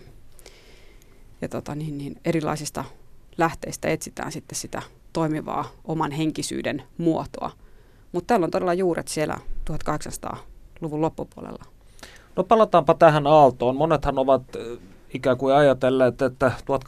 Ja erilaisista lähteistä etsitään sitten sitä toimivaa oman henkisyyden muotoa. Mutta täällä on todella juuret siellä 1800-luvun loppupuolella. No palataanpa tähän aaltoon. Monethan ovat ikään kuin ajatelleet, että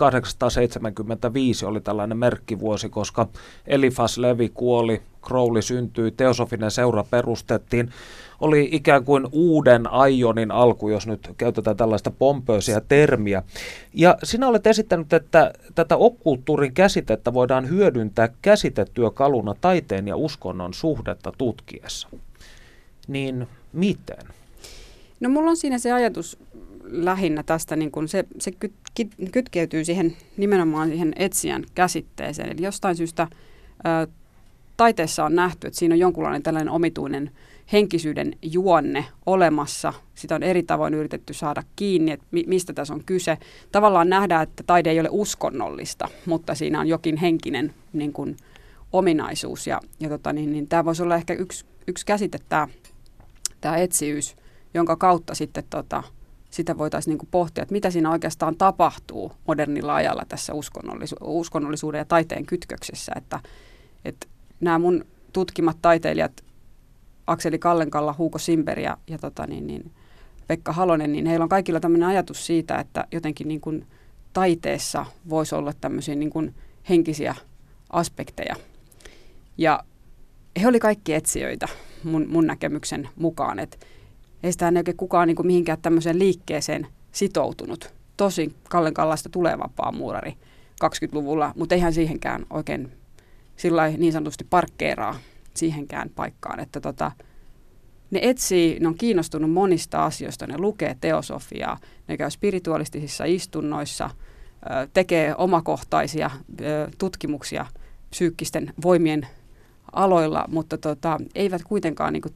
1875 oli tällainen merkkivuosi, koska Eliphas Levi kuoli, Crowley syntyi, Teosofinen seura perustettiin. Oli ikään kuin uuden aionin alku, jos nyt käytetään tällaista pompöösiä termiä. Ja sinä olet esittänyt, että tätä okkulttuurin käsitettä voidaan hyödyntää käsitetyökaluna taiteen ja uskonnon suhdetta tutkiessa. Niin miten? No mulla on siinä se ajatus lähinnä tästä, niin kun se kytkeytyy nimenomaan siihen etsijän käsitteeseen. Eli jostain syystä taiteessa on nähty, että siinä on jonkunlainen tällainen omituinen henkisyyden juonne olemassa. Sitä on eri tavoin yritetty saada kiinni, että mistä tässä on kyse. Tavallaan nähdään, että taide ei ole uskonnollista, mutta siinä on jokin henkinen niin kuin ominaisuus. Ja tämä voisi olla ehkä yksi käsite, tämä etsivyys, jonka kautta sitten sitä voitaisiin niin kuin pohtia, että mitä siinä oikeastaan tapahtuu modernilla ajalla tässä uskonnollisuuden ja taiteen kytköksessä. Että nämä mun tutkimat taiteilijat, Akseli Gallenkalla, Hugo Simberg ja Pekka Halonen, niin heillä on kaikilla tämmöinen ajatus siitä, että jotenkin niin kuin taiteessa voisi olla tämmöisiä niin kuin henkisiä aspekteja. Ja he oli kaikki etsijöitä mun näkemyksen mukaan, että ei sitä oikein kukaan niin kuin mihinkään tämmöiseen liikkeeseen sitoutunut. Tosin Gallenkallasta tulee vapaa muurari 20-luvulla, mutta eihän siihenkään oikein sillä niin sanotusti parkkeeraa siihenkään paikkaan, että ne etsii, ne on kiinnostunut monista asioista, ne lukee teosofiaa, ne käy spiritualistisissa istunnoissa, tekee omakohtaisia tutkimuksia psyykkisten voimien aloilla, mutta eivät kuitenkaan niin kuin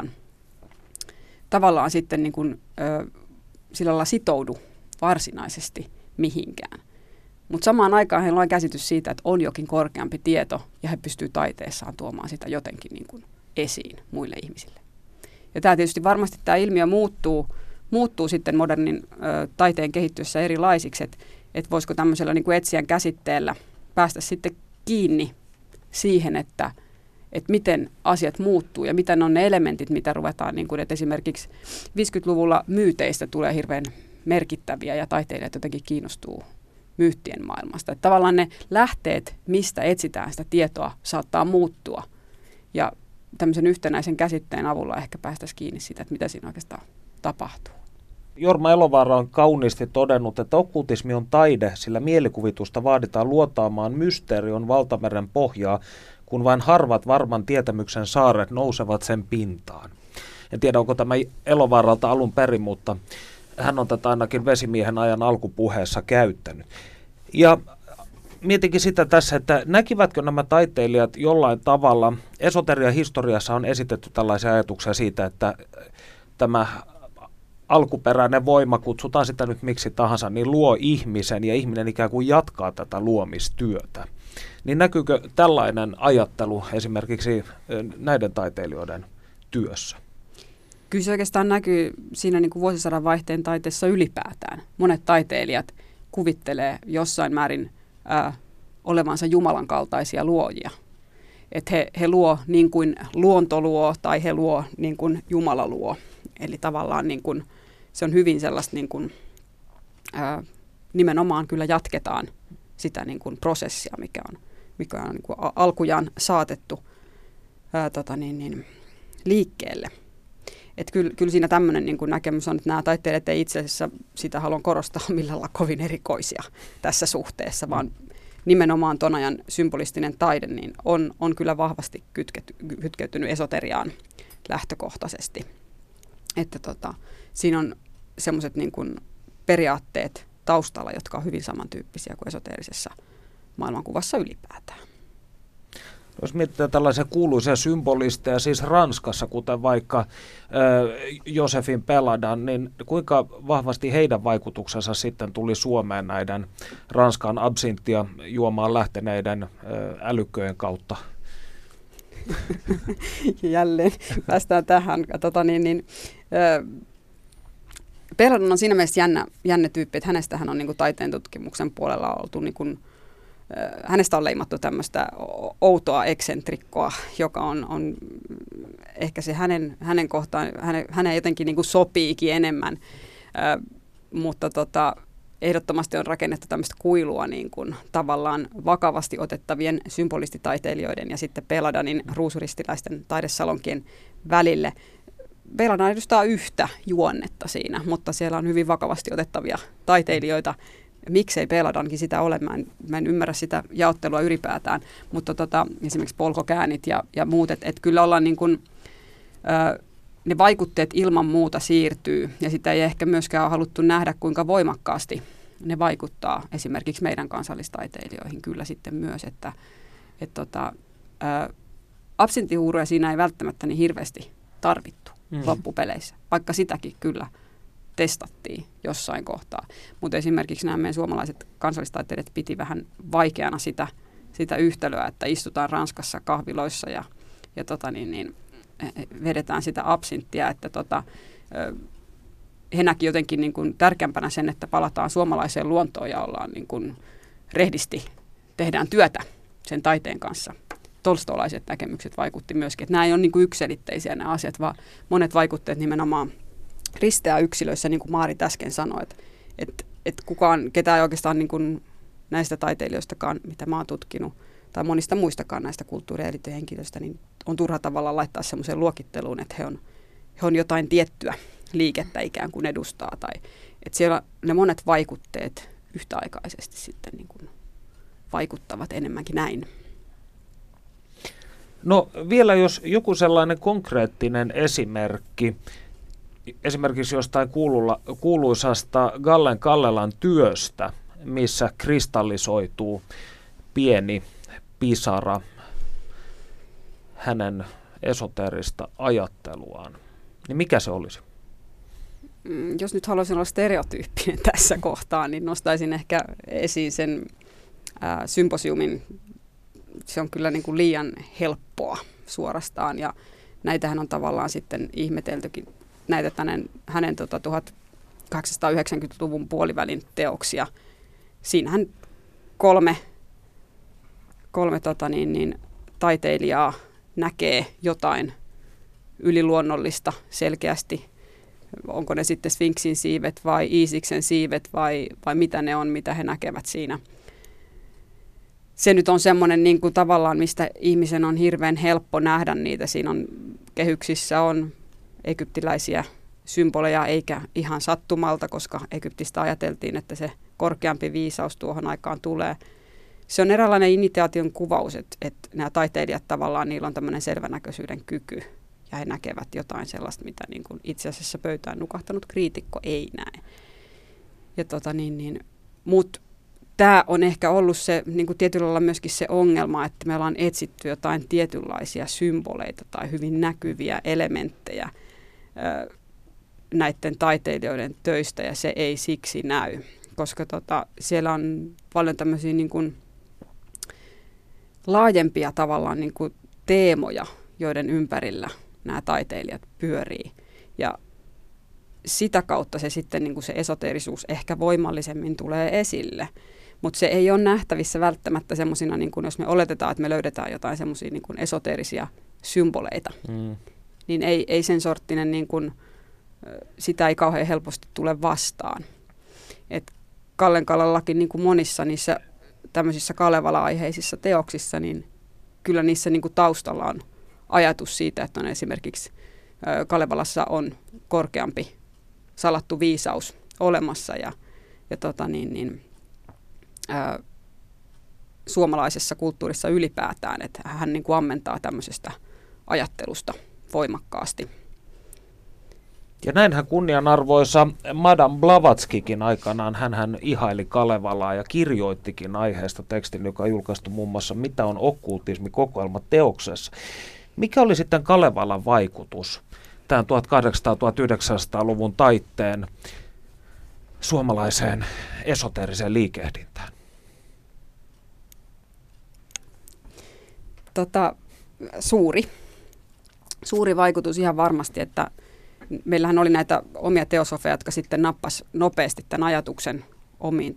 tavallaan sitten niin kuin, sillä lailla sitoudu varsinaisesti mihinkään. Mutta samaan aikaan heillä on käsitys siitä, että on jokin korkeampi tieto ja he pystyvät taiteessaan tuomaan sitä jotenkin niin kuin esiin muille ihmisille. Ja tämä tietysti varmasti tämä ilmiö muuttuu sitten modernin taiteen kehittyessä erilaisiksi, että voisiko tämmöisellä niin kuin etsijän käsitteellä päästä sitten kiinni siihen, että että miten asiat muuttuu ja mitä ne on ne elementit, mitä ruvetaan, niin kuin, että esimerkiksi 50-luvulla myyteistä tulee hirveän merkittäviä ja taiteilijat jotenkin kiinnostuu myyttien maailmasta. Että tavallaan ne lähteet, mistä etsitään sitä tietoa, saattaa muuttua ja tämmöisen yhtenäisen käsitteen avulla ehkä päästäisiin kiinni siitä, että mitä siinä oikeastaan tapahtuu. Jorma Elovaara on kauniisti todennut, että okkultismi on taide, sillä mielikuvitusta vaaditaan luotaamaan mysteerion valtameren pohjaa, kun vain harvat varman tietämyksen saaret nousevat sen pintaan. En tiedä, onko tämä Elovaaralta alun perin, mutta hän on tätä ainakin Vesimiehen ajan alkupuheessa käyttänyt. Ja mietinkin sitä tässä, että näkivätkö nämä taiteilijat jollain tavalla, esoterian historiassa on esitetty tällaisia ajatuksia siitä, että tämä alkuperäinen voima, kutsutaan sitä nyt miksi tahansa, niin luo ihmisen ja ihminen ikään kuin jatkaa tätä luomistyötä. Niin näkyykö tällainen ajattelu esimerkiksi näiden taiteilijoiden työssä? Kyllä se oikeastaan näkyy siinä niin kuin vuosisadan vaihteen taiteessa ylipäätään. Monet taiteilijat kuvittelee jossain määrin olevansa Jumalan kaltaisia luojia. Että he luo niin kuin luonto luo tai he luo niin kuin Jumala luo. Eli tavallaan niin kuin, se on hyvin sellaista, niin kuin, nimenomaan kyllä jatketaan sitä niin kuin prosessia, mikä on niin kuin alkujaan saatettu liikkeelle. Että kyllä siinä tämmöinen niin kuin näkemys on, että nämä taiteilijat ei itse asiassa, sitä haluan korostaa, millään lailla kovin erikoisia tässä suhteessa, vaan nimenomaan ton ajan symbolistinen taide niin on kyllä vahvasti kytkeytynyt esoteriaan lähtökohtaisesti. Että siinä on semmoiset niin kuin periaatteet taustalla, jotka on hyvin samantyyppisiä kuin esoteerisessa maailmankuvassa ylipäätään. Jos mietitään tällaisia kuuluisia symbolisteja, siis Ranskassa, kuten vaikka Josephine Peladan, niin kuinka vahvasti heidän vaikutuksensa sitten tuli Suomeen näiden Ranskan absinttia juomaan lähteneiden älykköjen kautta? Jälleen päästään tähän. Peladan on siinä mielessä jännä tyyppi, että hänestähän on niin kuin taiteen tutkimuksen puolella oltu niin kuin, hänestä on leimattu tämmöistä outoa eksentrikkoa, joka on ehkä se hänen kohtaan, hänen jotenkin niin kuin sopiikin enemmän, mutta ehdottomasti on rakennettu tämmöistä kuilua niin kuin tavallaan vakavasti otettavien symbolistitaiteilijoiden ja sitten Peladanin ruusuristiläisten taidesalonkien välille. Peladan edustaa yhtä juonnetta siinä, mutta siellä on hyvin vakavasti otettavia taiteilijoita. Miksei Peladankin sitä ole? Mä en ymmärrä sitä jaottelua ylipäätään, mutta esimerkiksi polkokäänit ja muut, että kyllä ollaan niin kuin, ne vaikutteet ilman muuta siirtyy ja sitä ei ehkä myöskään ole haluttu nähdä, kuinka voimakkaasti ne vaikuttaa esimerkiksi meidän kansallistaiteilijoihin kyllä sitten myös, että absinttihuuruja siinä ei välttämättä niin hirveästi tarvittu loppupeleissä, vaikka sitäkin kyllä testattiin jossain kohtaa. Mutta esimerkiksi nämä meidän suomalaiset kansallistaiteilijat piti vähän vaikeana sitä yhtälöä, että istutaan Ranskassa kahviloissa ja vedetään sitä absinttia, että he näki jotenkin niin kuin tärkeämpänä sen, että palataan suomalaiseen luontoon ja ollaan niin kuin rehdisti, tehdään työtä sen taiteen kanssa. Tolstolaiset näkemykset vaikutti myöskin, että nämä ei ole niin kuin yksiselitteisiä nämä asiat, vaan monet vaikutteet nimenomaan risteää yksilöissä, niin kuin Maarit äsken sanoi, että ketään ei oikeastaan niin kuin näistä taiteilijoistakaan, mitä mä oon tutkinut, tai monista muistakaan näistä kulttuurielittyhenkilöistä, niin on turha tavalla laittaa semmoiseen luokitteluun, että he on jotain tiettyä liikettä ikään kuin edustaa, tai että siellä ne monet vaikutteet yhtäaikaisesti sitten niin kuin vaikuttavat enemmänkin näin. No vielä jos joku sellainen konkreettinen esimerkki, esimerkiksi jostain kuuluisasta Gallen Kallelan työstä, missä kristallisoituu pieni pisara hänen esoteerista ajatteluaan, niin mikä se olisi? Jos nyt haluaisin olla stereotyyppinen tässä kohtaa, niin nostaisin ehkä esiin sen symposiumin. Se on kyllä niin kuin liian helppoa suorastaan ja näitähän on tavallaan sitten ihmeteltykin näitä hänen 1890-luvun puolivälin teoksia. Siinähän kolme taiteilijaa näkee jotain yliluonnollista selkeästi. Onko ne sitten Sfinksin siivet vai Iisiksen siivet vai mitä ne on, mitä he näkevät siinä. Se nyt on semmoinen niin kuin tavallaan, mistä ihmisen on hirveän helppo nähdä niitä. Siinä on kehyksissä on egyptiläisiä symboleja, eikä ihan sattumalta, koska Egyptistä ajateltiin, että se korkeampi viisaus tuohon aikaan tulee. Se on eräänlainen initiaation kuvaus, että nämä taiteilijat tavallaan, niillä on tämmöinen selvänäköisyyden kyky. Ja he näkevät jotain sellaista, mitä niin kuin itse asiassa pöytään nukahtanut kriitikko ei näe. Ja mutta tämä on ehkä ollut se niin kuin tietyllä lailla myöskin se ongelma, että me ollaan etsitty jotain tietynlaisia symboleita tai hyvin näkyviä elementtejä näiden taiteilijoiden töistä, ja se ei siksi näy. Koska siellä on paljon tämmöisiä niin kuin laajempia tavallaan niin kuin teemoja, joiden ympärillä nämä taiteilijat pyörii. Ja sitä kautta se sitten niin kuin se esoteerisuus ehkä voimallisemmin tulee esille. Mutta se ei ole nähtävissä välttämättä semmoisina, niin kuin jos me oletetaan, että me löydetään jotain semmoisia niin kuin esoteerisia symboleita, niin ei sen sorttinen, niin kuin, sitä ei kauhean helposti tule vastaan. Et Kallenkalallakin niin kuin monissa niissä tämmöisissä Kalevala-aiheisissa teoksissa, niin kyllä niissä niin kuin taustalla on ajatus siitä, että on esimerkiksi Kalevalassa on korkeampi salattu viisaus olemassa ja suomalaisessa kulttuurissa ylipäätään, että hän niin kuin ammentaa tämmöisestä ajattelusta voimakkaasti. Ja näinhän kunnianarvoisa Madame Blavatskikin aikanaan, hän ihaili Kalevalaa ja kirjoittikin aiheesta tekstin, joka on julkaistu muun muassa Mitä on okkultismi -kokoelmateoksessa. Mikä oli sitten Kalevalan vaikutus tämän 1800-1900-luvun taitteen suomalaiseen esoteeriseen liikehdintään? Suuri vaikutus ihan varmasti, että meillähän oli näitä omia teosofeja, jotka sitten nappasi nopeasti tämän ajatuksen omiin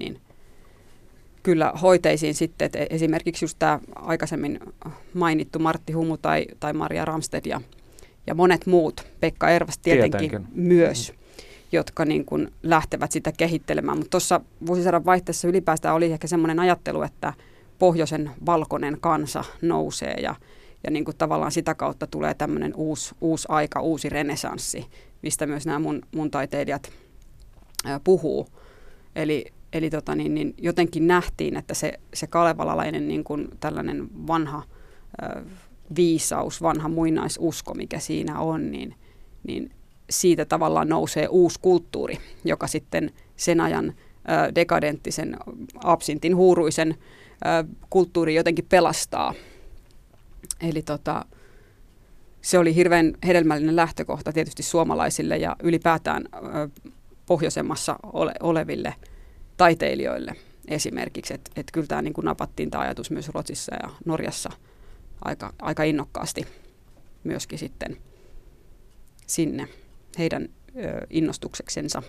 kyllä hoiteisiin sitten, että esimerkiksi just tämä aikaisemmin mainittu Martti Humu tai Maria Ramsted ja monet muut, Pekka Ervas tietenkin myös, jotka niin kuin lähtevät sitä kehittelemään. Mutta tuossa vuosisadan vaihteessa ylipäätään oli ehkä semmoinen ajattelu, että pohjoisen valkoinen kansa nousee ja niin kuin tavallaan sitä kautta tulee tämmöinen uusi aika, uusi renesanssi, mistä myös nämä mun taiteilijat puhuu. Eli jotenkin nähtiin, että se kalevalalainen niin kuin tällainen vanha viisaus, vanha muinaisusko, mikä siinä on, niin siitä tavallaan nousee uusi kulttuuri, joka sitten sen ajan dekadenttisen, absintin huuruisen kulttuuri jotenkin pelastaa. Eli se oli hirveän hedelmällinen lähtökohta tietysti suomalaisille ja ylipäätään pohjoisemmassa oleville taiteilijoille esimerkiksi. Et kyllä tämä niin kuin napattiin tämä ajatus myös Ruotsissa ja Norjassa aika innokkaasti myöskin sitten sinne heidän innostukseksensa.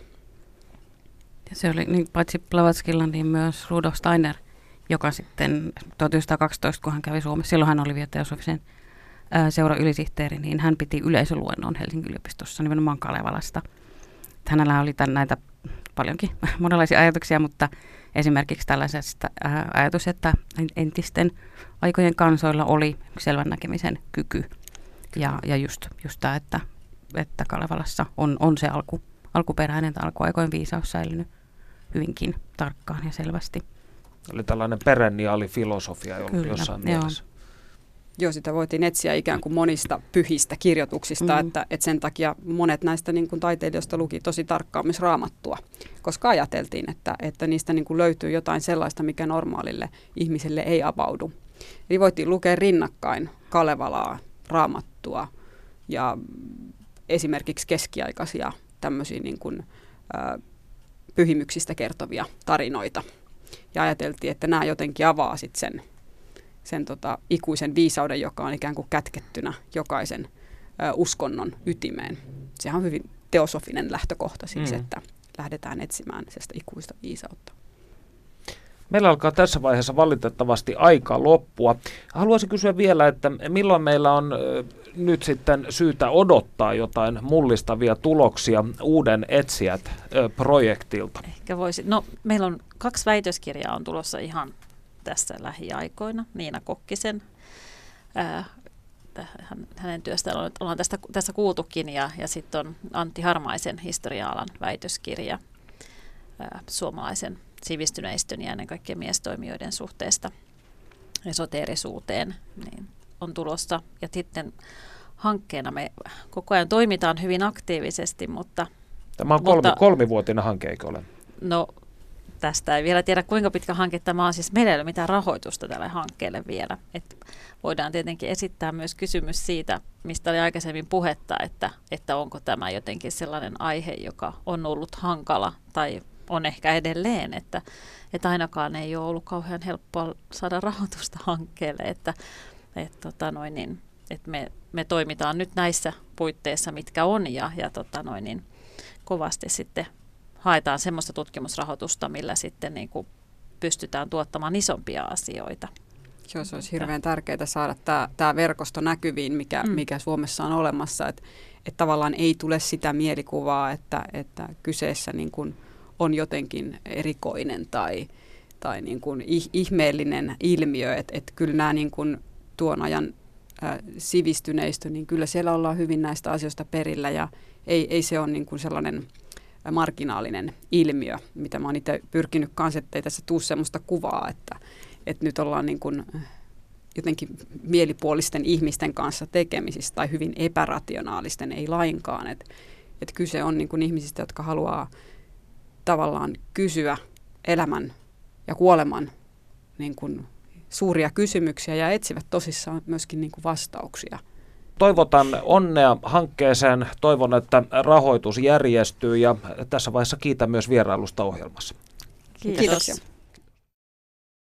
Ja se oli niin paitsi Blavatskilla, niin myös Rudolf Steiner, joka sitten 1912, kun hän kävi Suomessa, silloin hän oli vielä teosofisen seuran ylisihteeri, niin hän piti yleisöluennon Helsingin yliopistossa nimenomaan Kalevalasta. Hänellä oli näitä paljonkin monenlaisia ajatuksia, mutta esimerkiksi tällaisesta ajatus, että entisten aikojen kansoilla oli selvän näkemisen kyky. Ja just tämä, että Kalevalassa on se alkuperäinen tai alkuaikojen viisaus säilynyt hyvinkin tarkkaan ja selvästi. Oli tällainen perenniaali filosofia jossain mielessä. Joo, sitä voitiin etsiä ikään kuin monista pyhistä kirjoituksista, että sen takia monet näistä niin kuin taiteilijoista luki tosi tarkkaan myös Raamattua, koska ajateltiin, että niistä niin kuin löytyy jotain sellaista, mikä normaalille ihmiselle ei avaudu. Eli voitiin lukea rinnakkain Kalevalaa, Raamattua ja esimerkiksi keskiaikaisia tämmöisiä niin kuin, pyhimyksistä kertovia tarinoita. Ja ajateltiin, että nämä jotenkin avaa sitten sen ikuisen viisauden, joka on ikään kuin kätkettynä jokaisen uskonnon ytimeen. Sehän on hyvin teosofinen lähtökohta siksi, että lähdetään etsimään sitä ikuista viisautta. Meillä alkaa tässä vaiheessa valitettavasti aika loppua. Haluaisin kysyä vielä, että milloin meillä on nyt sitten syytä odottaa jotain mullistavia tuloksia Uuden etsijät-projektilta? Ehkä voisi. No, meillä on 2 väitöskirjaa on tulossa ihan tässä lähiaikoina. Niina Kokkisen, hänen työstään ollaan tästä kuultukin, ja sitten on Antti Harmaisen historia-alan väitöskirja suomalaisen sivistyneistön ja ennen kaikkea miestoimijoiden suhteesta esoteerisuuteen, niin on tulossa. Ja sitten hankkeena me koko ajan toimitaan hyvin aktiivisesti, mutta... Tämä on kolmivuotinen hanke, eikö ole? No, tästä ei vielä tiedä, kuinka pitkä hanke tämä on. Siis meillä ei ole mitään rahoitusta tälle hankkeelle vielä. Et voidaan tietenkin esittää myös kysymys siitä, mistä oli aikaisemmin puhetta, että onko tämä jotenkin sellainen aihe, joka on ollut hankala tai on ehkä edelleen, että ainakaan ei ole ollut kauhean helppoa saada rahoitusta hankkeelle, että me toimitaan nyt näissä puitteissa, mitkä on, ja kovasti sitten haetaan semmoista tutkimusrahoitusta, millä sitten niin kuin pystytään tuottamaan isompia asioita. Joo, se olisi hirveän tärkeää saada tämä verkosto näkyviin, mikä Suomessa on olemassa, että tavallaan ei tule sitä mielikuvaa, että kyseessä niin kuin on jotenkin erikoinen tai niin kuin ihmeellinen ilmiö, että kyllä nämä niin kuin tuon ajan sivistyneistö, niin kyllä siellä ollaan hyvin näistä asioista perillä, ja ei se ole niin kuin sellainen marginaalinen ilmiö, mitä mä oon itse pyrkinyt kanssa, ettei tässä tule sellaista kuvaa, että nyt ollaan niin kuin jotenkin mielipuolisten ihmisten kanssa tekemisissä tai hyvin epärationaalisten, ei lainkaan. Että kyse on niin kuin ihmisistä, jotka haluaa tavallaan kysyä elämän ja kuoleman niin kuin suuria kysymyksiä ja etsivät tosissaan myöskin niin kuin vastauksia. Toivotan onnea hankkeeseen, toivon, että rahoitus järjestyy, ja tässä vaiheessa kiitän myös vierailusta ohjelmassa. Kiitos.